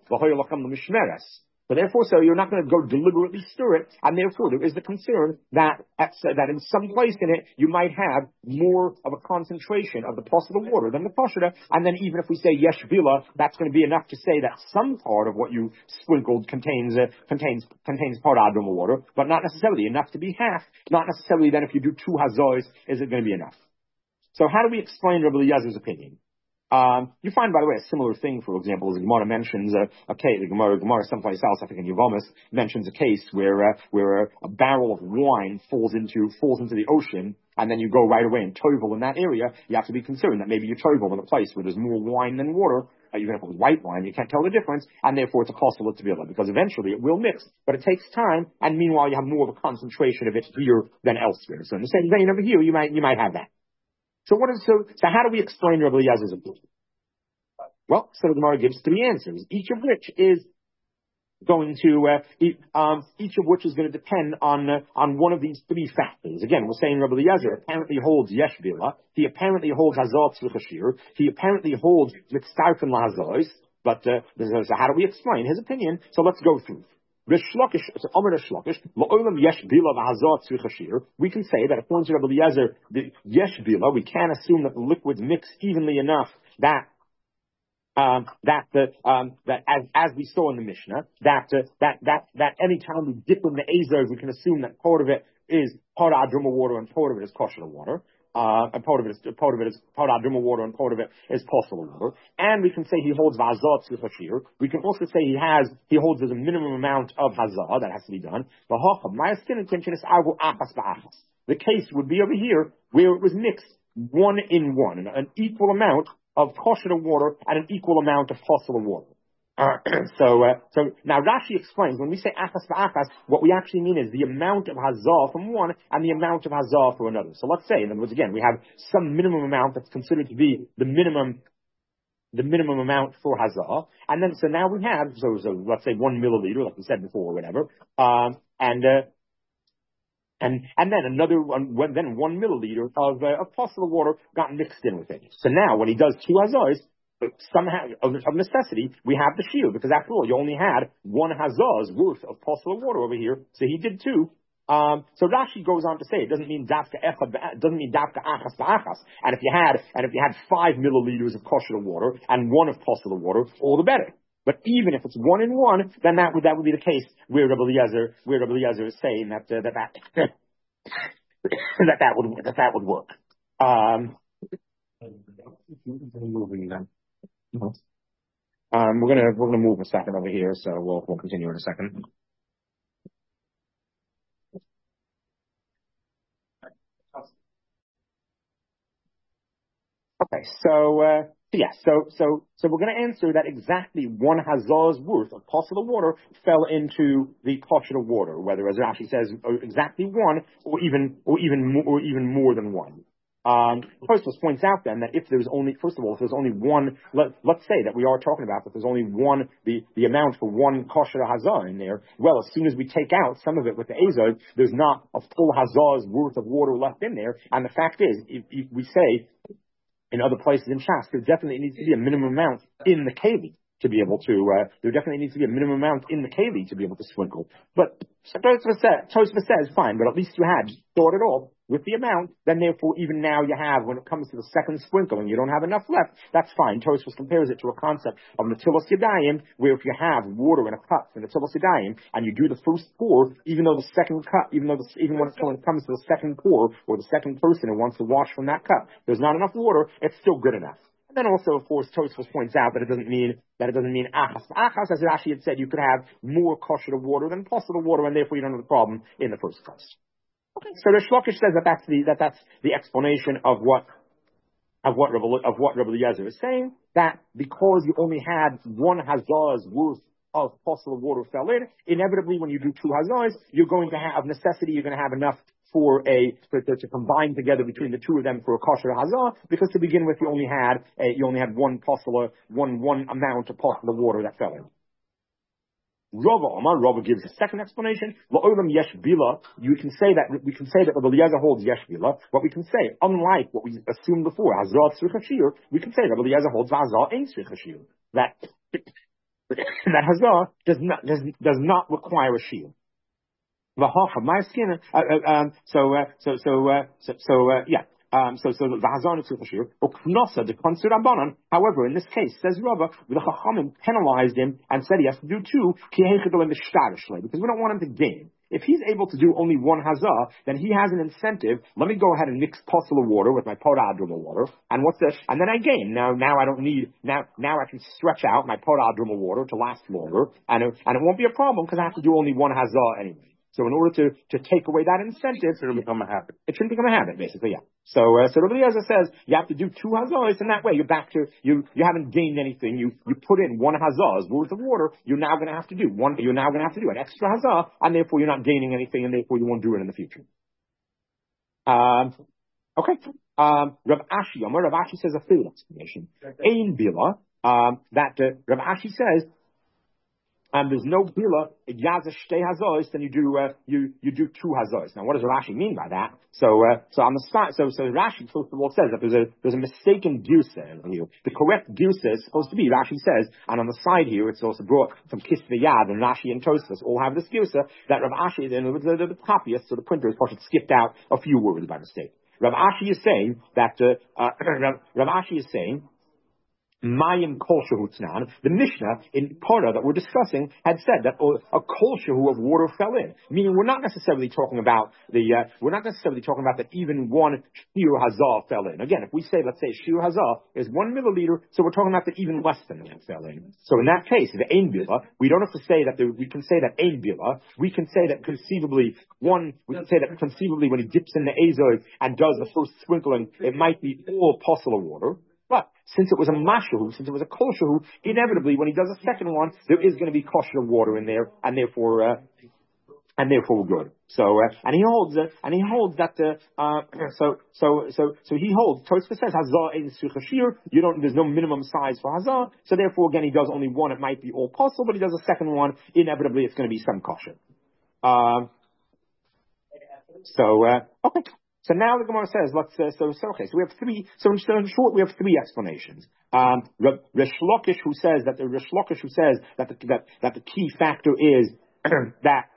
So therefore, so you're not going to go deliberately stir it, and therefore there is the concern that at, that in some place in it you might have more of a concentration of the possible water than the pashra, and then even if we say yesh bila, that's going to be enough to say that some part of what you sprinkled contains uh, contains contains part adumah water, but not necessarily enough to be half. Not necessarily then if you do two hazahs, is it going to be enough? So how do we explain Rabbi Eliezer's opinion? Um, you find, by the way, a similar thing, for example, as the Gemara mentions a, a case, the Gemara, Gemara someplace else, I think in Yevamos, mentions a case where, uh, where a, a barrel of wine falls into, falls into the ocean, and then you go right away and tovel in that area. You have to be concerned that maybe you tovel in a place where there's more wine than water. Uh, even if it was white wine, you can't tell the difference, and therefore it's a possible to be able, because eventually it will mix, but it takes time, and meanwhile you have more of a concentration of it here than elsewhere. So in the same vein over here, you might, you might have that. So what is, so, so how do we explain Rabbi Eliezer's opinion? Well, so the Gemara gives three answers, each of which is going to uh, e- um, each of which is going to depend on uh, on one of these three factors. Again, we're saying Rabbi Eliezer apparently holds yesh bila. He apparently holds hazot tzluchashir. He apparently holds mitzarfen lahazois. But uh, so how do we explain his opinion? So let's go through. We can say that according to Rabbi Eliezer, the yesh bila, we can't assume that the liquids mix evenly enough that Um, that the um, that as as we saw in the Mishnah, that uh, that that that any time we dip in the azov, we can assume that part of it is part of adruma water and part of it is kosher water, uh, and part of it is part of it is part of adruma water and part of it is possible water. And we can say he holds vazat tzluchashir. We can also say he has he holds there's a minimum amount of hazah that has to be done. The case would be over here where it was mixed one in one, an equal amount of kosher water and an equal amount of possible water. Uh, so, uh, so now Rashi explains when we say achas v'achas, what we actually mean is the amount of hazah from one and the amount of hazah for another. So let's say, in other words, again, we have some minimum amount that's considered to be the minimum, the minimum amount for hazah, and then so now we have so so let's say one milliliter, like we said before, or whatever, um, and. Uh, And and then another one, then one milliliter of uh, of possible water got mixed in with it. So now when he does two hazahs, somehow of, of necessity we have the shield, because after all you only had one hazah's worth of possible water over here, so he did two. Um, so Rashi goes on to say it doesn't mean dafka echad, doesn't mean dafka achas ba'achas. And if you had and if you had five milliliters of kosher water and one of possible water, all the better. But even if it's one in one, then that would that would be the case where Rabbi Eliezer, where Rabbi Eliezer is saying that uh, that that that that would that that would work. Um, um, we're gonna we're gonna move a second over here, so we'll we'll continue in a second. Okay, so. Uh, Yeah, so so so we're going to answer that exactly one hazah's worth of possible water fell into the kosher water, whether, as Rashi says, exactly one, or even or even more, or even more than one. Um, Tosfos points out then that if there's only, first of all, if there's only one, let, let's say that we are talking about that there's only one, the, the amount for one kosher hazah in there. Well, as soon as we take out some of it with the azov, there's not a full hazah's worth of water left in there. And the fact is, if, if we say. In other places in Shas, there definitely needs to be a minimum amount in the keli to be able to, uh, there definitely needs to be a minimum amount in the keli to be able to sprinkle. But Tosfos says, Tosfos says, fine, but at least you had thought it all with the amount, then therefore even now you have, when it comes to the second sprinkle and you don't have enough left, that's fine. Tosfos compares it to a concept of Natilas Yadayim, where if you have water in a cup for Natilas Yadayim, and you do the first pour, even though the second cup, even though the, even when it comes to the second pour, or the second person who wants to wash from that cup, there's not enough water, it's still good enough. And then also, of course, Tosfos points out that it doesn't mean that it doesn't mean achas. Achas, as Rashi had said, you could have more kosher water than possible water, and therefore you don't have the problem in the first place. Okay, so the Shlokish says that that's the that that's the explanation of what of what Rabbi, of what Rabbi Eliezer is saying, that because you only had one hazah's worth of possible water fell in, inevitably when you do two hazahs, you're going to have necessity. You're going to have enough for a for, to, to combine together between the two of them for a kosher hazah, because to begin with you only had a, you only had one possible one one amount of possible water that fell in. Rava Omar, Rava gives a second explanation. La'olam yesh bila. You can say that we can say that Rabbi Eliezer holds yesh bila. What we can say, unlike what we assumed before, hazah tzrichashir, we can say that Rabbi Eliezer holds hazah ein tzrichashir. That that hazah does not does does not require a shield. My skin. Uh, uh, um, so uh, so so uh, so so uh, yeah. Um, so, so the Hazan is Tzufashir, or Knosa, the Konsur Rabbanan. However, in this case, says Rava, the Chachamim penalized him and said he has to do two, because we don't want him to gain. If he's able to do only one hazah, then he has an incentive. Let me go ahead and mix possible water with my podadruma water, and what's this? And then I gain. Now, now I don't need. Now, now I can stretch out my podadruma water to last longer, and it, and it won't be a problem because I have to do only one hazah anyway. So in order to, to take away that incentive, it'll become a habit. It shouldn't become a habit, basically, yeah. So, uh, so Rabbi Eliezer says you have to do two hazahs, and that way you're back to, you, you haven't gained anything. You, you put in one hazah's worth of water, you're now going to have to do one, you're now going to have to do an extra hazah, and therefore you're not gaining anything, and therefore you won't do it in the future. Um, okay. Um, Rav Ashi, Rav Ashi says a third explanation. Ein bila, um, that, uh, Rav Ashi says, and there's no bila yaza shtei hazos, then you do uh, you you do two hazos. Now, what does Rashi mean by that? So uh, so on the side, so so Rashi first of all says that there's a there's a mistaken girsa here. The correct girsa is supposed to be, Rashi says, and on the side here it's also brought from Kisvei Yad, and Rashi and Tosfos all have this girsa that Rav Ashi, the, the, the, the copyist, so the printer, is probably skipped out a few words by mistake. Rav Ashi is saying that uh, uh, Rav, Rav Ashi is saying. Mayim kol shehu tznan. The Mishnah in Parah that we're discussing had said that a kol shehu of water fell in. Meaning, we're not necessarily talking about the. Uh, we're not necessarily talking about that even one shir hazah fell in. Again, if we say, let's say, shir hazah is one milliliter, so we're talking about that even less than that fell in. So in that case, the ein bila, we don't have to say that. The, we can say that ein bila. We can say that conceivably one. We can say that conceivably when he dips in the azoi and does the first sprinkling, it might be all possible water. But since it was a mashu, since it was a kosher, inevitably when he does a second one, there is going to be kosher water in there, and therefore, uh, and therefore we're good. So, uh, and he holds, uh, and he holds that, uh, uh, so, so, so, so he holds. Tosfos says hazah in suchashir. You don't. There's no minimum size for hazah. So therefore, again, he does only one. It might be all possible, but he does a second one. Inevitably, it's going to be some kosher. Um, so, uh, okay. So now the Gemara says, let's, uh, so, so, okay, so we have three, so in short, we have three explanations. Um, Resh Lakish who says that, the Resh Lakish who says that the, that, that the key factor is that,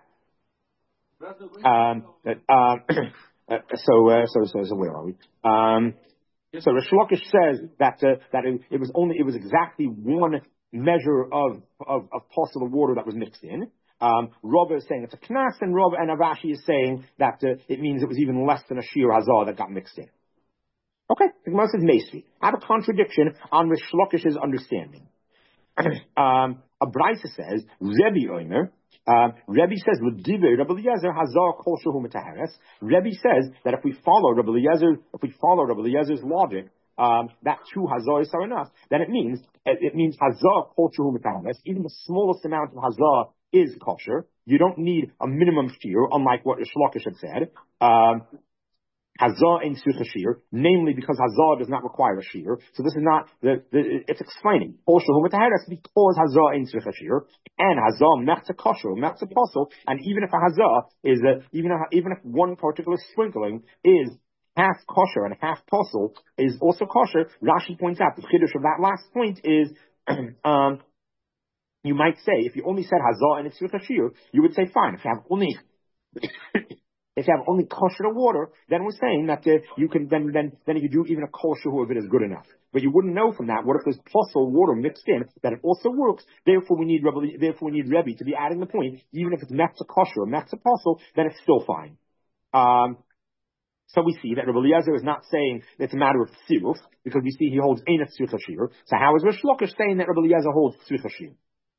um, that, um, uh, so, uh, so, so, so where are we? Um, so Resh Lakish says that, uh, that it, it was only, it was exactly one measure of, of, of possible water that was mixed in. Um, Rabba is saying it's a knas, and Rabba and Avashi is saying that uh, it means it was even less than a shir hazah that got mixed in. Okay, the Gemara says Meisvi. I have a contradiction on Rish Lakish's understanding. um, a Brisa says Rebbe Omer. Uh, Rebbe says L'divei Rabbi Eliezer hazah kol shehu metahares. Rebbe says that if we follow Rabbi Eliezer, if we follow Rabbi Eliezer's logic, um, that two hazahs are enough. Then it means it, it means hazah kol shehu metahares. Even the smallest amount of hazah is kosher. You don't need a minimum shir, unlike what Rish Lakish had said. Um, Hazah in suchashir, namely because hazah does not require a shir. So this is not the, the it's explaining because hazah in suchashir and hazah mechza kosher, mechza posel, and even if a hazah is a, even if, even if one particular sprinkling is half kosher and half posel is also kosher, Rashi points out the chiddush of that last point is um. You might say, if you only said hazah and it's suchashir, you would say fine. If you have only, if you have only kosher water, then we're saying that uh, you can then then then if you do even a kosher of it is good enough. But you wouldn't know from that. What if there's posel water mixed in that it also works? Therefore, we need Rebbe, therefore we need Rebbe to be adding the point. Even if it's mechza kosher or mechza posel, then it's still fine. Um, So we see that Rabbi Eliezer is not saying it's a matter of tziruf, because we see he holds einat suchashir. So how is Rish Lakish saying that Rabbi Eliezer holds suchashir?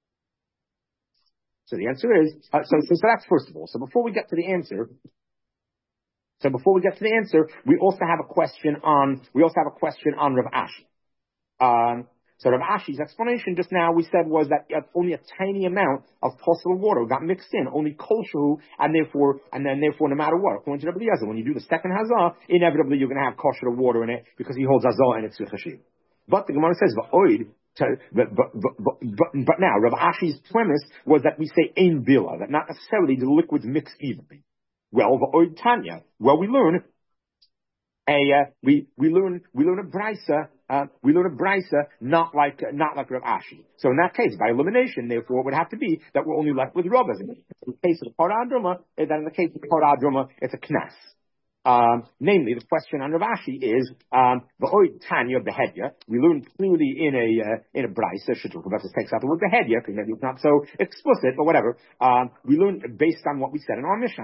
So the answer is, uh, so, so, so that's first of all. So before we get to the answer, so before we get to the answer, we also have a question on, we also have a question on Rav Ashi. Um, so Rav Ashi's explanation just now we said was that only a tiny amount of possible water got mixed in, only kosher, and therefore, and then therefore no matter what, according to Rabbi Eliezer, when you do the second hazah, inevitably you're going to have kosher water in it because he holds hazah and it's suchashir. But the Gemara says, va'oid, But, but, but, but, but now, Rav Ashi's premise was that we say ein bila, that not necessarily the liquids mix evenly. Well, va'oid Tanya, well, we learn a uh, we we learn we learn a brisa uh, we learn a brisa not like uh, not like Rav Ashi. So in that case, by elimination, therefore, it would have to be that we're only left with Rabbas. In the case of the paradruma, then in the case of the paradruma, it's a knas. Um, namely, the question on Rav Ashi is um, va'oid Tanya behedya. We learn clearly in a uh, in a brisa. Shidduch Rabbeinu takes out the word behedya because maybe it's not so explicit, but whatever. Um, we learn based on what we said in our Mishnah.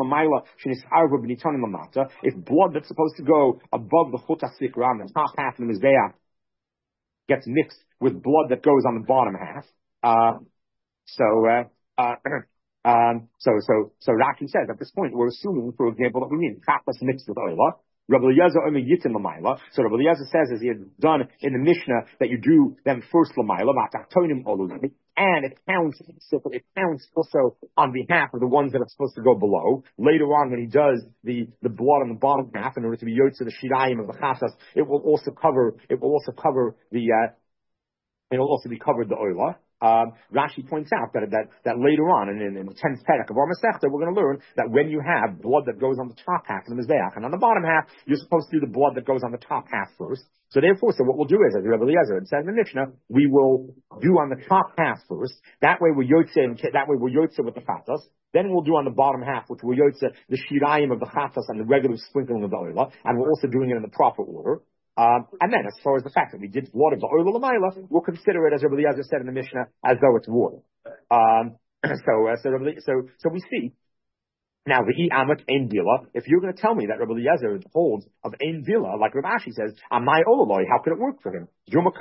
If blood that's supposed to go above the chut hasikra on the top half of the mizbeach gets mixed with blood that goes on the bottom half, uh, so. Uh, uh, Um, so, so, so Rashi says at this point, we're assuming, for example, that we mean chapas mixed with oila. Rabbi Eliezer only yitin l'mayla. So Rabbi Eliezer says, as he had done in the Mishnah, that you do them first l'mayla, v'atachtonim olulei, and it counts, it counts also on behalf of the ones that are supposed to go below. Later on, when he does the, the blood on the bottom half, in order to be yotze the shirayim of the chasas, it will also cover, it will also cover the, uh, it will also be covered the oila. Um, Rashi points out that, that, that later on, in, in, in the tenth parak of our Masechta, we're going to learn that when you have blood that goes on the top half of the Mizbeach, and on the bottom half, you're supposed to do the blood that goes on the top half first. So therefore, so what we'll do is, as Rebbe Eliezer had said in the Mishnah, we will do on the top half first. That way we're yotze, that way we're yotze with the chatas. Then we'll do on the bottom half, which we're yotze the shirayim of the chatas and the regular sprinkling of the oila, and we're also doing it in the proper order. Um, and then, as far as the fact that we did blood of the oil l'mayla, we'll consider it, as Rebbe Eliezer said in the Mishnah, as though it's water. Um, so, uh, so, so, so we see. Now, the amat ein bila. If you're going to tell me that Rebbe Eliezer holds of ein bila, like Rav Ashi says, amai olaloi, how could it work for him? What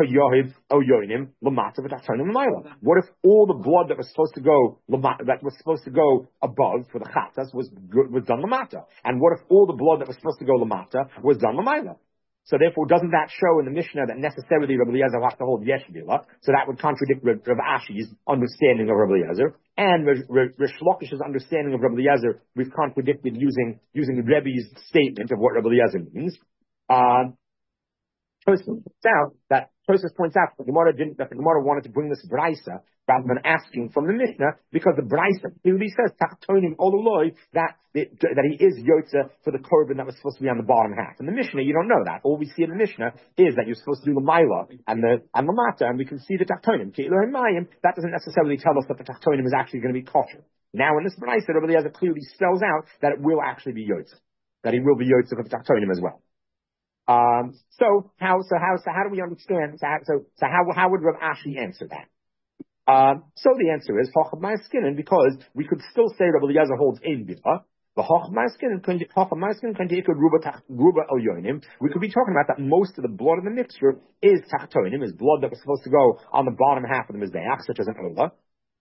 if all the blood that was supposed to go that was supposed to go above for the chatas was was done lamata, and what if all the blood that was supposed to go lamata was done lamayla? So therefore, doesn't that show in the Mishnah that necessarily Rebbe Eliezer will have to hold yesh bila? So that would contradict Rav Ashi's understanding of Rebbe Eliezer, and Rish Lakish's understanding of Rebbe Eliezer. We've contradicted using using Rebbe's statement of what Rebbe Eliezer means. Uh, Tosfos points out that Tosfos points out that the Gemara didn't that the Gemara wanted to bring this brisa rather than asking from the Mishnah, because the brisa clearly says tachtonim oluloi that that he is yotze for the korban that was supposed to be on the bottom half. In the Mishnah, you don't know that. All we see in the Mishnah is that you're supposed to do the maila and the and the mata, and we can see the tachtonim. That doesn't necessarily tell us that the tachtonim is actually going to be kosher. Now, in this brisa, Rebbe Eliezer clearly spells out that it will actually be yotze, that he will be yotze for the tachtonim as well. Um, so how so how so how do we understand? So how, so, so how how would Rav Ashi answer that? Um, so the answer is Hochad Ma'askinen, because we could still say Rebbe Eliezer holds ein bila. The Hochad Ma'askinen can Hochad Ma'askinen can take a ruba ruba elyonim. We could be talking about that most of the blood in the mixture is tachtonim, is blood that was supposed to go on the bottom half of the mizbeach, such as an ola.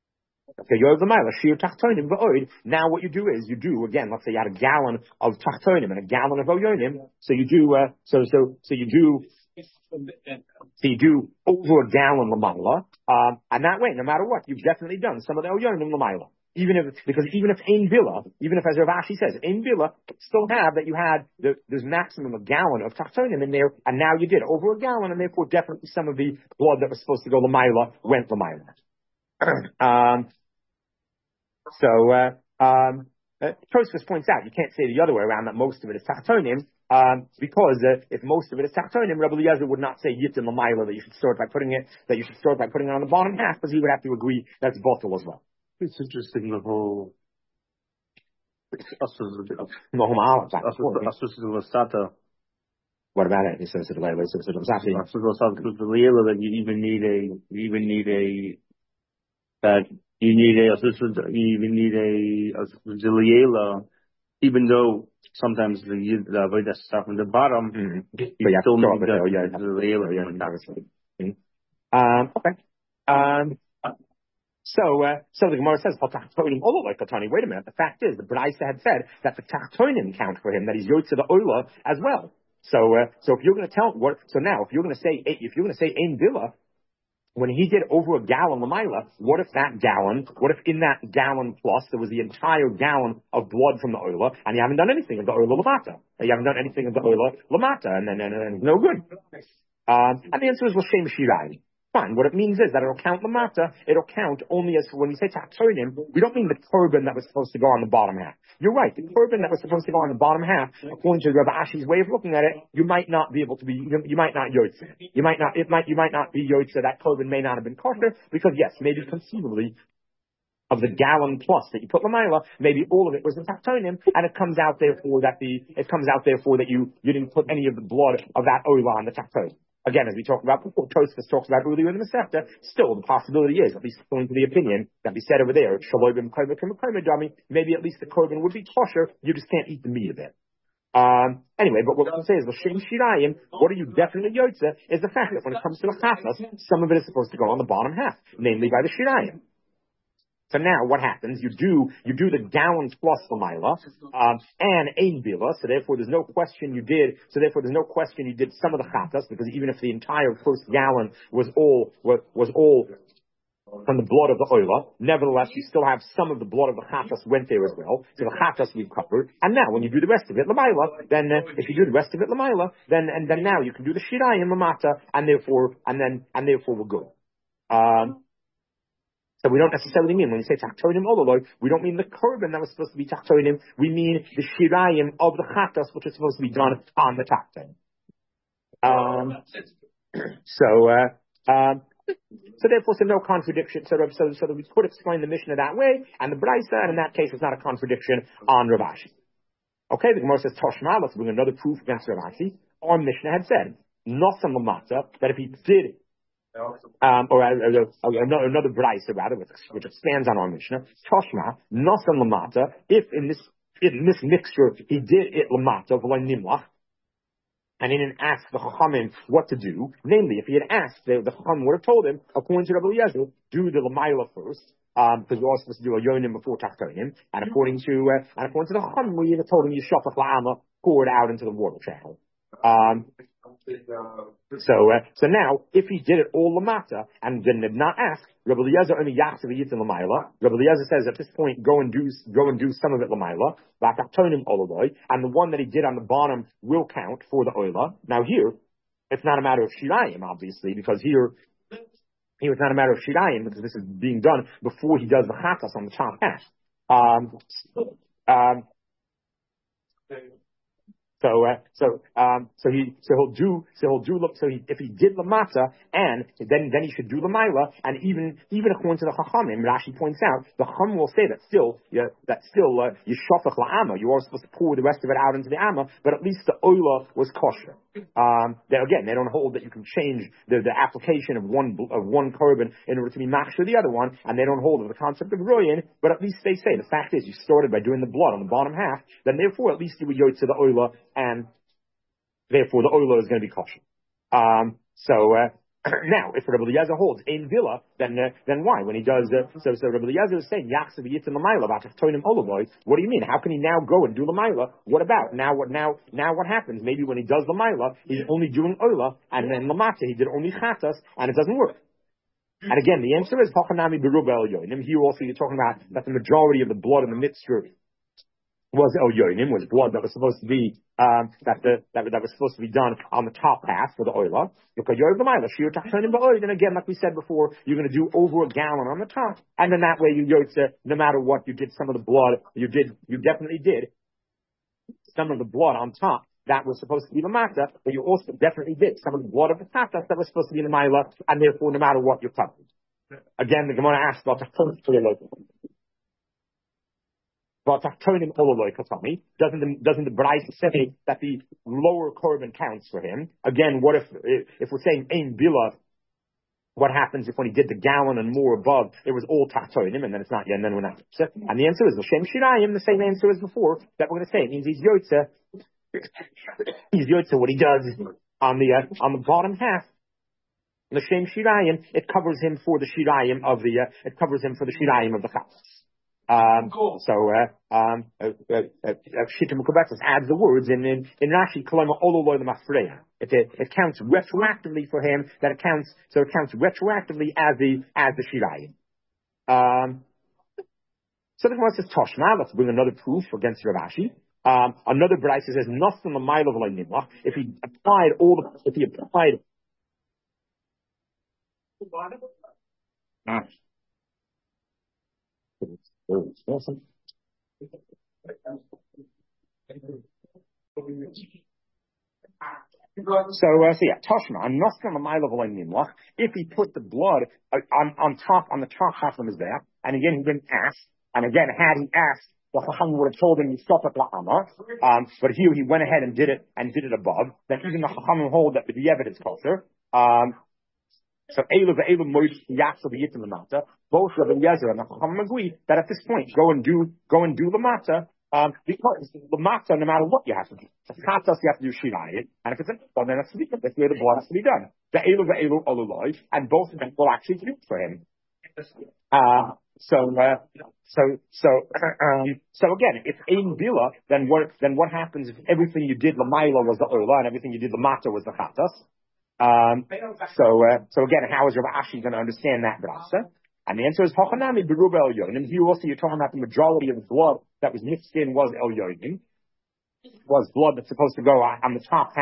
Now what you do is you do again. Let's say you had a gallon of tachtonim and a gallon of oyonim. So you do uh, so so so you do so you do over a gallon l'mayla, um, and that way, no matter what, you've definitely done some of the oyonim l'mayla. Even if because even if ein bila, even if as Rav Ashi says ein bila, still have that you had the, there's maximum a gallon of tachtonim in there, and now you did over a gallon, and therefore definitely some of the blood that was supposed to go l'mayla went l'mayla. um. So, uh, um, uh, Tosfos points out, you can't say the other way around, that most of it is tachtonim, um, because, uh, if most of it is tachtonim, Rebbe Eliezer would not say yitin l'mayla, that you should start by putting it, that you should start by putting it on the bottom half, because he would have to agree that's bottle as well. It's interesting, the whole, what about it? He says, that you even need a, you even need a, that you need a, you even need a, a ziliyela, even though sometimes the the avodah stuff from the bottom, mm-hmm. you yeah, still need the ziliyela. Yeah, um, okay. Um, so, uh, so the Gemara says, wait a minute, the fact is, the Braisa had said that the tachtonim count for him, that he's yotze the oila as well. So, uh, so if you're going to tell, what, so now, if you're going to say, if you're going to say ein bila, when he did over a gallon l'mayla, what if that gallon, what if in that gallon plus there was the entire gallon of blood from the oila, and you haven't done anything of the oila lamata? You haven't done anything of the oila lamata, and then and, and, and no good. Um, and the answer is l'shem shirai. Fine. What it means is that it'll count lamata. It'll count only as when we say tachtonim, we don't mean the korban that was supposed to go on the bottom half. You're right. The korban that was supposed to go on the bottom half, according to Rav Ashi's way of looking at it, you might not be able to be. You, you might not yotze. You might not. It might. You might not be yotze. That korban may not have been kosher because yes, maybe conceivably, of the gallon plus that you put l'mayla, maybe all of it was the tachtonim, and it comes out therefore that the it comes out therefore that you you didn't put any of the blood of that oila on the tachtonim. Again, as we talked about before, Tosfos talks about earlier in the Masechta, still the possibility is, at least according to the opinion that we said over there, maybe at least the korban would be kosher, you just can't eat the meat of it. Um, anyway, but what we'll say is, l'shem shirayim, what are you definitely yotze, is the fact that when it comes to the chafas, some of it is supposed to go on the bottom half, namely by the shirayim. So now what happens? You do you do the gallon plus l'mayla, um, and ein bila. So therefore, there's no question you did. So therefore, there's no question you did some of the chatas, because even if the entire first gallon was all was, was all from the blood of the oila, nevertheless, you still have some of the blood of the chatas went there as well. So the chatas we've covered, and now when you do the rest of it l'mayla, then uh, if you do the rest of it l'mayla, then and then now you can do the shirayim lamata, and therefore and then and therefore we're good. Um, So we don't necessarily mean, when we say Tachtonim Ololoi, we don't mean the korban that was supposed to be Tachtonim, we mean the Shirayim of the Chatas, which is supposed to be done on the Tachtonim. Um, so, uh, um, so therefore, so no contradiction. So, so, so that we could explain the Mishnah that way, and the Braisa, and in that case, it's not a contradiction on Rav Ashi. Okay, the Gemara says, Toshma, let's bring another proof against Rav Ashi. Our Mishnah had said, Nosan Lamata, that if he did Um, or uh, uh, uh, another, another brayso rather, which, which expands on our Mishnah. Toshma nosan lamata. If in this in this mixture he did it lamata v'lo nimlach, and he didn't ask the chachamim what to do. Namely, if he had asked, the, the chachamim would have told him, according to Rabbi Eliezer, do the lamayla first, um, because you're supposed to do a yonim before tachtonim. And according to uh, and according to the chachamim, we have told him you shafach la'ama, pour it out into the water channel. Um, So, uh, so now, if he did it all lamata and then did not ask, Rabbi Eliezer only yachsav yitzin lamayla. Rabbi Eliezer says at this point, go and do, go and do some of it lamayla. V'atachtonim ololoi, and the one that he did on the bottom will count for the oila. Now here, it's not a matter of shirayim, obviously, because here, here it's not a matter of shirayim because this is being done before he does the chatas on the top half. Um, um, So, uh, so, um, so he, so he'll do, so he'll do, so he, if he did lamata, and then, then he should do lamaila, and even, even according to the chachamim, Rashi points out, the chacham will say that still, yeah, that still, uh, you shafach la'ama, you are supposed to pour the rest of it out into the amma, but at least the oila was kosher. Um, they, again, they don't hold that you can change the, the application of one, of one korban in order to be machshir the other one, and they don't hold of the concept of royin, but at least they say, the fact is, you started by doing the blood on the bottom half, then therefore at least you would go to the oila, and therefore the oila is going to be kosher. Um, so, uh, now, if Rabbi Eliezer holds in villa, then uh, then why? When he does, uh, so so Rabbi Eliezer is saying Yachsav Yitzin Lamayla about Tonim Olaboy. What do you mean? How can he now go and do Lamayla? What about now? What now? Now what happens? Maybe when he does Lamayla, he's only doing Ola, and then Lamata he did only Chatas, and it doesn't work. And again, the answer is Hachanami Beruba El Yonim. Here also you're talking about that the majority of the blood in the mixture was El Yonim, was blood that was supposed to be, um, that the, that, that was supposed to be done on the top half for the oila. And again, like we said before, you're going to do over a gallon on the top. And then that way you yotze, no matter what, you did some of the blood, you did, you definitely did some of the blood on top. That was supposed to be the mata, but you also definitely did some of the blood of the top that was supposed to be in the maila, and therefore, no matter what, you're covered. Again, the Gemara asks about the first doesn't the, doesn't the Braisa say that the lower korban counts for him? Again, what if, if we're saying Ein Bila, what happens if when he did the gallon and more above, it was all Tachtonim, and then it's not yet, and then we're not. And the answer is L'Shem Shirayim, the same answer as before, that we're going to say. It means he's Yotze, he's Yotze, what he does on the, uh, on the bottom half, L'Shem Shirayim, it covers him for the Shirayim of the, uh, it covers him for the Shirayim of the Chatas. Um, so, uh, um, uh, uh, uh, Shita Mukabetzis adds the words in, in, in Rashi, Koloma Ololoy the Mafreya. It, it, it counts retroactively for him, that it counts, so it counts retroactively as the, as the Shirayim. Um, so the Gemara says, Toshma, let's bring another proof against Rav Ashi. Um, another Braisa says, Nothing the mile of Nimlach. If he applied all the, if he applied, ah. Awesome. So, uh, so yeah, Toshma, I'm not going to mile of Nimlach. If he put the blood on, on top, on the top half of his back, and again, he didn't ask, and again, had he asked, the Chacham would have told him, you stop at La'ama, um, but here he went ahead and did it, and did it above, then even the Chacham hold that the evidence kosher. Um, So Elu ve'elu moish yachsav yitim lamata. Both Rabbi Eliezer and the Chachamim agree that at this point, go and do, go and do lamata, um, because lamata, no matter what you have to do. If it's chatas, you have to do shirayim, and if it's a well, then it's to be done. That's where the blood has to be done. The Elu ve'elu oluloi, and both of them will actually do it for him. Uh, so, uh, so, so, um, so again, if ein bila, then what, then what happens if everything you did lamayla was the oila, and everything you did lamata was the chatas? Um, so, uh, so again, how is Rav Ashi going to understand that brasa? And the answer is Hachanami Beruba El Yonim. Here also you're talking about the majority of the blood that was mixed in was El Yonim. Was blood that's supposed to go on the top half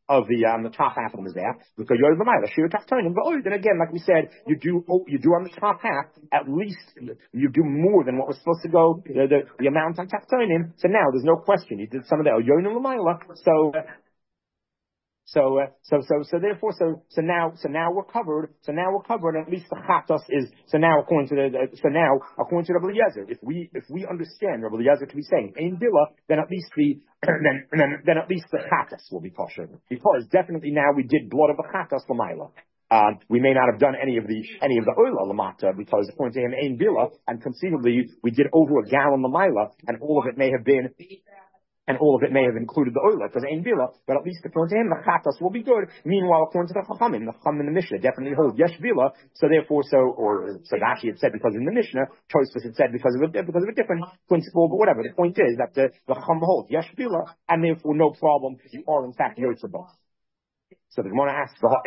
of the um, the top half of the mizbeach. Because you're the mile, shir tachtonim. But oh, then again, like we said, you do oh, you do on the top half at least you do more than what was supposed to go the the, the amount on tachtonim. So now there's no question you did some of the yonim l'mayla. So. Uh, So, uh, so, so, so therefore, so, so now, so now we're covered, so now we're covered, and at least the chatos is, so now according to the, uh, so now, according to Rabbi Eliezer, if we, if we understand Rabbi Eliezer to be saying, Ein Bila, then at least the, then, then, then at least the chatos will be kosher. Because definitely now we did blood of a chatos l'mayla. Um, we may not have done any of the, any of the oila lamata, because according to him, Ein Bila, and conceivably we did over a gallon l'mayla, and all of it may have been, and all of it may have included the oila, because Ein Bila, but at least according to him, the chatas will be good. Meanwhile, according to the Chachamim, the Chachamim in the Mishnah definitely hold Yesh Bila, so therefore, so, or, so Rashi had said because in the Mishnah, Tosfos had said because of a, because of a different principle, but whatever. The point is that the, the Chacham holds Yesh Bila, and therefore no problem, you are in fact Yotzer both. So the Gemara asks, so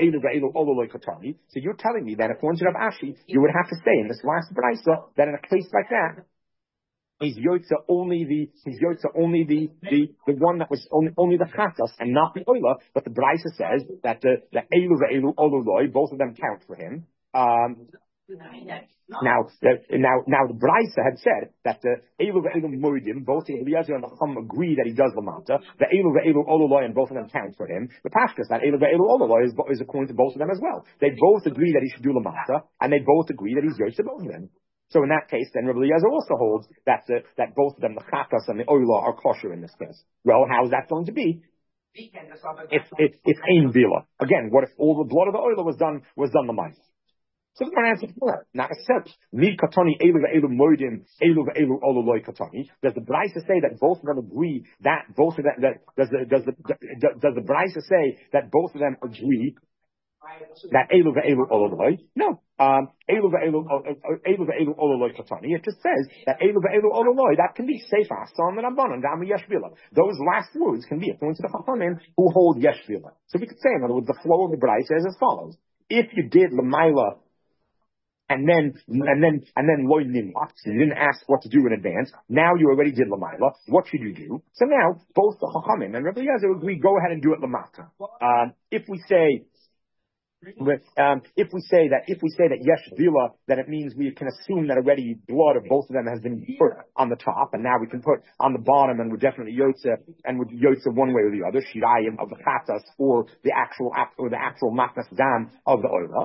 you're telling me that according to Rav Ashi, you would have to say in this last brisa that in a case like that, He's yotza only the he's yotza only the, the the one that was only only the chatas and not the oila. But the brisa says that the the elu ve'elu ololoi, both of them count for him. Um, now, the, now, now the brisa had said that the elu ve'elu moedim, both the Eliezer and the Chum agree that he does the mata. The elu ve'elu ololoi, and both of them count for him. The pashkas that elu ve'elu ololoi is, is according to both of them as well. They both agree that he should do the mata, and they both agree that he's yotza both of them. So in that case, then Rabbi Eliezer also holds that uh, that both of them, the chatas and the oila, are kosher in this case. Well, how is that going to be? If if if Ein Bila. Again, what if all the blood of the oila was done was done the mice? So the answer is no. Now except mi katani elu ve'elu moedim elu ve'elu ololoi katani. Does the brisa say that both of them agree that both of them that does the does the does the brisa say that both of them agree that elu ve'elu ololoi? No. Um, elu ve'elu elu ve'elu ololoi katani. It just says that elu ve'elu ololoi, that can be seifas on the rabbanon dami yesh bila. Those last words can be according to the chachamim who hold yesh bila. So we could say, in other words, the flow of the brisa is as follows: if you did l'mayla and then and then and then loy nimlach, so you didn't ask what to do in advance. Now you already did l'mayla. What should you do? So now both the chachamim and Rabbi Eliezer agree, go ahead and do it l'mata. Um, if we say Um, if we say that, if we say that yesh vila, then it means we can assume that already blood of both of them has been put on the top, and now we can put on the bottom, and we're definitely yotze, and we're yotze one way or the other, shirayim of the chatas, or the actual, or the actual matnas dam of the oila.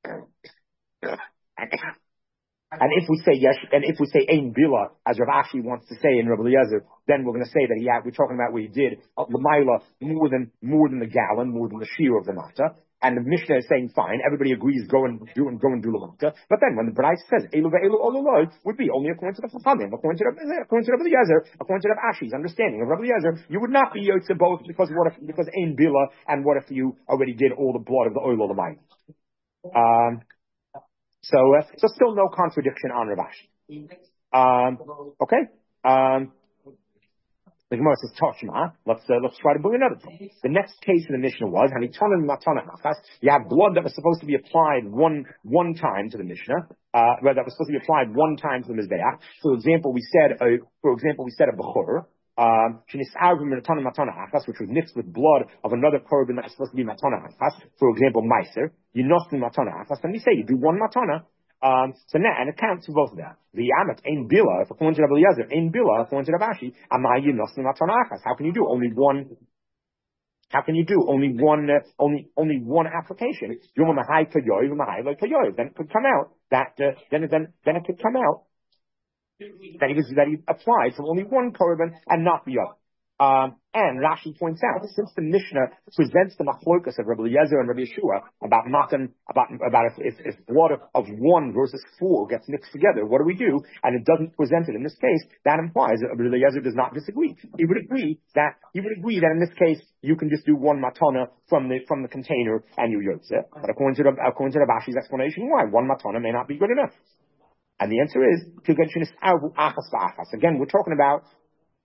And if we say yes, and if we say Ein Bila, as Rav Ashi wants to say in Rabbi Eliezer, then we're going to say that he had, we're talking about what he did, uh, L'mayla, more than, more than the gallon, more than the shear of the mata. And the Mishnah is saying, fine, everybody agrees, go and do and go and do l'mata. But then when the Bryce says, Elu ve'elu ololoi, would be only according to the Chachamim, according to Rabbi Eliezer, according to Rabbi Ashi's understanding of Rabbi Eliezer, you would not be yotze both because what if, because Ein Bila, and what if you already did all the blood of the oil of the mind? Um, So, uh, so still no contradiction on Rav Ashi. Um, okay. Um, the Gemara says, Toshma. Let's uh, let's try to bring another thing. The next case in the Mishnah was Hanitonim Matana Achas. You have blood that was supposed to be applied one one time to the Mishnah. Uh, well, that was supposed to be applied one time to the Mizbeach. For example, we said, uh, for example, we said a Bechor. Um, which was mixed with blood of another korban that is supposed to be matana achas. For example, meiser. You nothing matana achas, and we say you do one matana. Um, so now, and it counts for both of them. The yamat ein bila, if according to Rabbi Eliezer, ein bila, according to Rav Ashi, amai you nothing matana achas. How can you do only one? How can you do only one? Uh, only only one application? Then it could come out that uh, then then then it could come out. That he was, that he applied from only one korban and not the other. Um, and Rashi points out, since the Mishnah presents the machlokas of Rabbi Eliezer and Rabbi Yeshua about matan, about about if, if, if blood of, of one versus four gets mixed together, what do we do? And it doesn't present it in this case. That implies that Rabbi Eliezer does not disagree. He would agree that he would agree that in this case you can just do one matana from the from the container and you yotze. But according to according to Rabashi's explanation, why one matana may not be good enough? And the answer is, again, we're talking about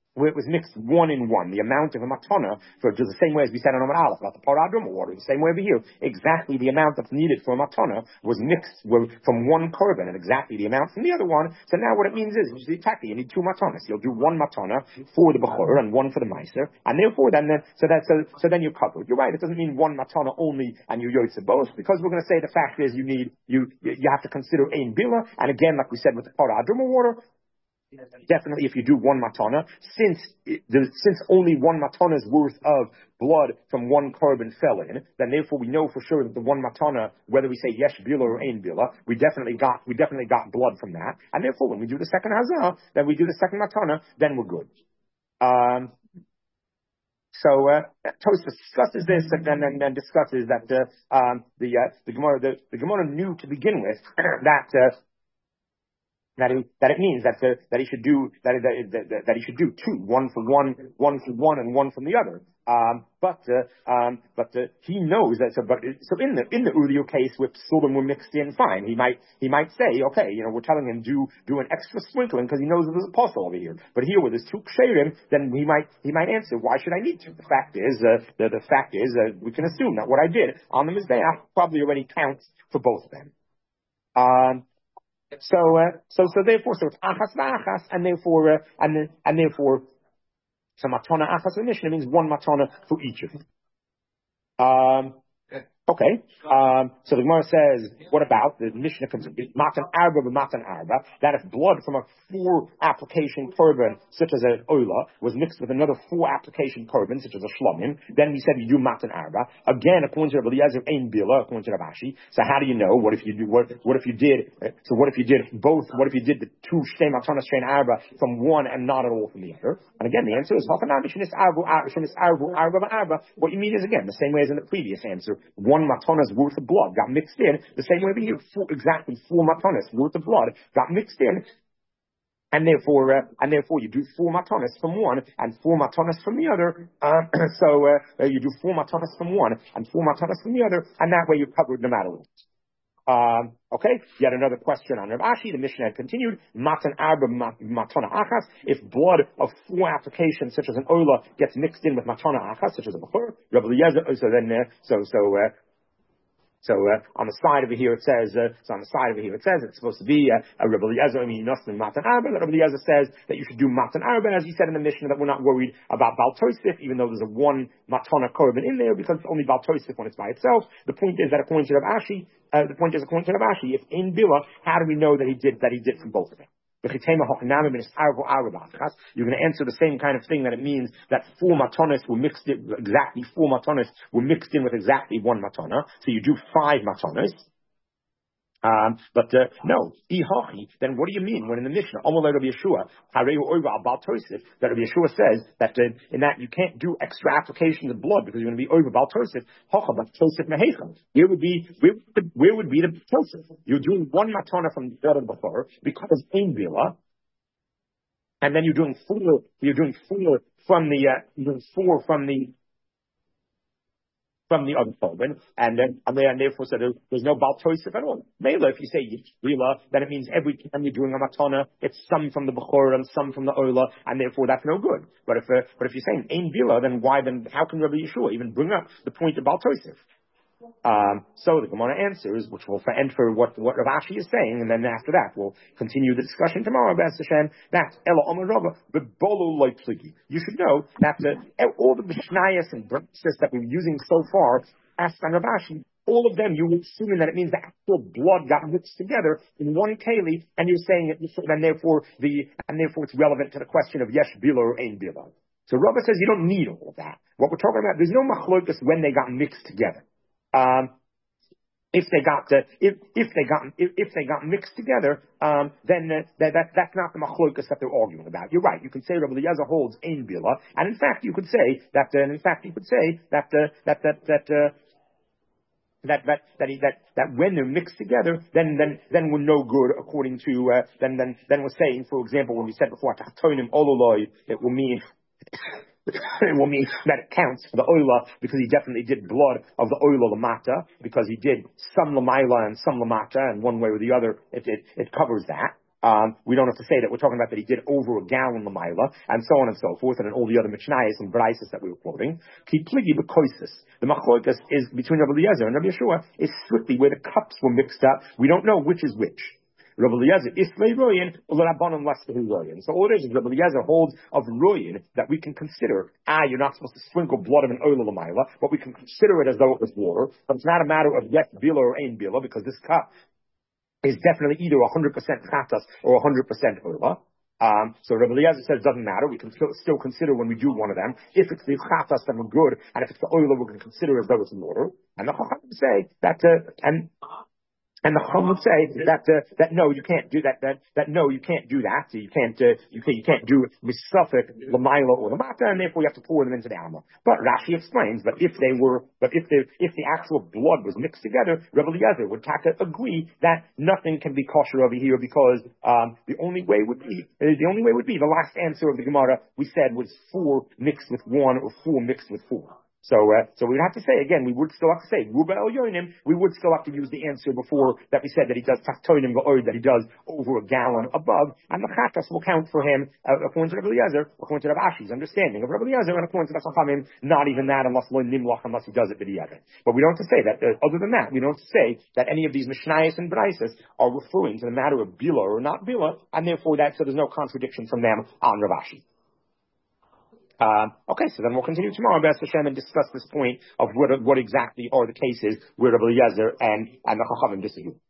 where it was mixed one in one, the amount of a matana, for just the same way as we said on Amar Aleph about the paradum water, the same way over here, exactly the amount that's needed for a matana was mixed with, from one korban, and exactly the amount from the other one. So now what it means is, exactly, you need two matanas. You'll do one matana for the bechor and one for the meiser, and therefore then, so that so, so then you're covered. You're right. It doesn't mean one matana only and you yoytze both, because we're going to say the fact is you need you you have to consider ein bila, and again, like we said with the paradum water. Definitely, if you do one matana, since since only one matana's worth of blood from one korban fell in, then therefore we know for sure that the one matana, whether we say yesh bila or ein bila, we definitely got we definitely got blood from that, and therefore when we do the second hazah, then we do the second matana, then we're good. Um, So uh, Tosfos discusses this and then and, and discusses that uh, um, the uh, the Gemara the, the Gemara knew to begin with that. Uh, That, it, that it means that uh, that he should do that, that, that that he should do two, one for one, one for one, and one from the other. Um, but uh, um, but uh, he knows that. So, but so in the in the Uriel case, with psulim were mixed in, fine. He might he might say, okay, you know, we're telling him do do an extra sprinkling because he knows that there's a apostle over here. But here with his two ksherim, then he might he might answer, why should I need to? The fact is, uh, the the fact is, uh, we can assume that what I did on the mizbeach probably already counts for both of them. Um, So, uh, so, so therefore, so it's achas v'achas, and therefore, uh, and then, and therefore, so matana achas v'mishnah means one matana for each of them. Um, okay. Um, so the Gemara says, what about the Mishnah continues, matan arba b'matan arba, that if blood from a four application korban, such as an oila, was mixed with another four application korban, such as a shlomim, then we said you do matan arba. Again, according to Rabbi Eliezer, ein bila, according to Rav Ashi. So how do you know? What if you do, what, what if you did, so what if you did both, what if you did the two shtei matanas shtei arba from one and not at all from the other? And again, the answer is, what you mean is, again, the same way as in the previous answer, one matana's worth of blood got mixed in, the same way we here, four, exactly four matanas worth of blood got mixed in, and therefore, uh, and therefore you do four matanas from one and four matanas from the other. Uh, so uh, you do four matanas from one and four matanas from the other, and that way you're covered no matter what. Um, okay, yet another question on Rav Ashi. The Mishnah had continued, matan arba matana achas. If blood of four applications, such as an oila, gets mixed in with matana achas, such as a bechor, Rabbi Eliezer, so then, uh, so so. Uh, So uh, on the side over here it says, uh, so on the side over here it says it's supposed to be uh, a Rabbi Eliezer, I mean, Nosson Matan Arba. Rabbi Eliezer says that you should do Matan Arba, as he said in the Mishnah, that we're not worried about Bal Tosif, even though there's a one Matana korban in there, because it's only Bal Tosif when it's by itself. The point is that according to Rav Ashi, uh, the point is according to Rav Ashi, if in Bila, how do we know that he did that he did from both of them? You're going to answer the same kind of thing, that it means that four matanas were mixed in, exactly four matanas were mixed in with exactly one matana. So you do five matanas. Um, but uh, no, ihachi. Then what do you mean when in the Mishnah, Amalei Rabbi Yeshua, Hareu Oiva Bal Tosif, that Rabbi Yeshua says that uh, in that you can't do extra applications of blood because you're going to be over Bal Tosif. Hacha Bal Tosif Mehecha. Here would be where, where would be the Tosif? You're doing one matana from the other before because ein bila, and then you're doing four. You're doing four from the. Uh, you're doing four from the. From the other korban, and then and, and therefore so there, there's no Bal Tosif at all. Mela, if you say Yishvila, then it means every time you're doing a matana, it's some from the bechor and some from the oila, and therefore that's no good. But if uh, but if you're saying ein bila, then why then how can Rabbi Yeshua even bring up the point of Bal Tosif? Um, so the Gemara answers, which will end for what what Rav Ashi is saying, and then after that we'll continue the discussion tomorrow. B'ez Hashem, that Ela Omer Rava bebolo loy pligi. You should know that uh, all the Mishnayos and Brachos that we're using so far, asked on Rav Ashi, all of them you will assume that it means the actual blood got mixed together in one keli, and you're saying it, and therefore the and therefore it's relevant to the question of yesh bila or ein bila. So Rava says you don't need all of that. What we're talking about, there's no machlokas when they got mixed together. Um, if they got uh, if if they got if, if they got mixed together, um, then uh, that, that that's not the machlokas that they're arguing about. You're right. You can say Rabbi Eliezer holds ein bila, and in fact you could say that. Uh, and in fact you could say that uh, that that that. Uh, That that that, he, that that when they're mixed together, then then then we're no good according to uh, then then then we're saying, for example, when we said before tachtonim ololoi, it will mean it will mean that it counts for the oila because he definitely did blood of the oila lamata, because he did some lamaila and some lamata, and one way or the other it it, it covers that. Um, we don't have to say that we're talking about that he did over a gallon Lamaila, and so on and so forth, and then all the other Mishnayos and Braisos that we were quoting. Ki pligi b'koisis. The Machlokes is between Rabbi Eliezer and Rabbi Yeshua is strictly where the cups were mixed up. We don't know which is which. Rabbi Eliezer islay royin, l'rabbanan lester royin. So all it is is Rabbi Eliezer holds of royin that we can consider, ah, you're not supposed to sprinkle blood of an oil l'mayla, but we can consider it as though it was water. But it's not a matter of yes bila or ain bila, because this cup is definitely either one hundred percent chatas or one hundred percent oila. Um, so Rabbi Eliezer says it doesn't matter. We can still, still consider when we do one of them. If it's the chatas, then we're good. And if it's the oila, we're going to consider it as though it's water. And the Chacham say that, uh, and And the Chacham would say that uh, that no, you can't do that. That that no, you can't do that. You can't uh, you can't you can't do misafik l'mayla or l'mata, and therefore you have to pour them into the animal. But Rashi explains that if they were, but if the if the actual blood was mixed together, Rabbi Eliezer would have to agree that nothing can be kosher over here because um, the only way would be uh, the only way would be the last answer of the Gemara we said was four mixed with one or four mixed with four. So, uh, so we would have to say, again, we would still have to say, Ruba El Yonim, we would still have to use the answer before that we said that he does Tachtonim V'Oid, that he does over a gallon above, and the Chatas will count for him, uh, according to Rabbi Eliezer, according to Rabbi Ashi's understanding of Rabbi Eliezer, and according to the Chachamim, not even that unless Lo Nimlach, unless he does it B'Diyavet. But we don't have to say that, uh, other than that, we don't have to say that any of these Mishnayos and Braisos are referring to the matter of Bila or not Bila, and therefore that, so there's no contradiction from them on Rav Ashi. Um, okay, so then we'll continue tomorrow, B'ez Hashem, and discuss this point of what, what exactly are the cases where Rabbi Eliezer and, and the Chachamim disagree.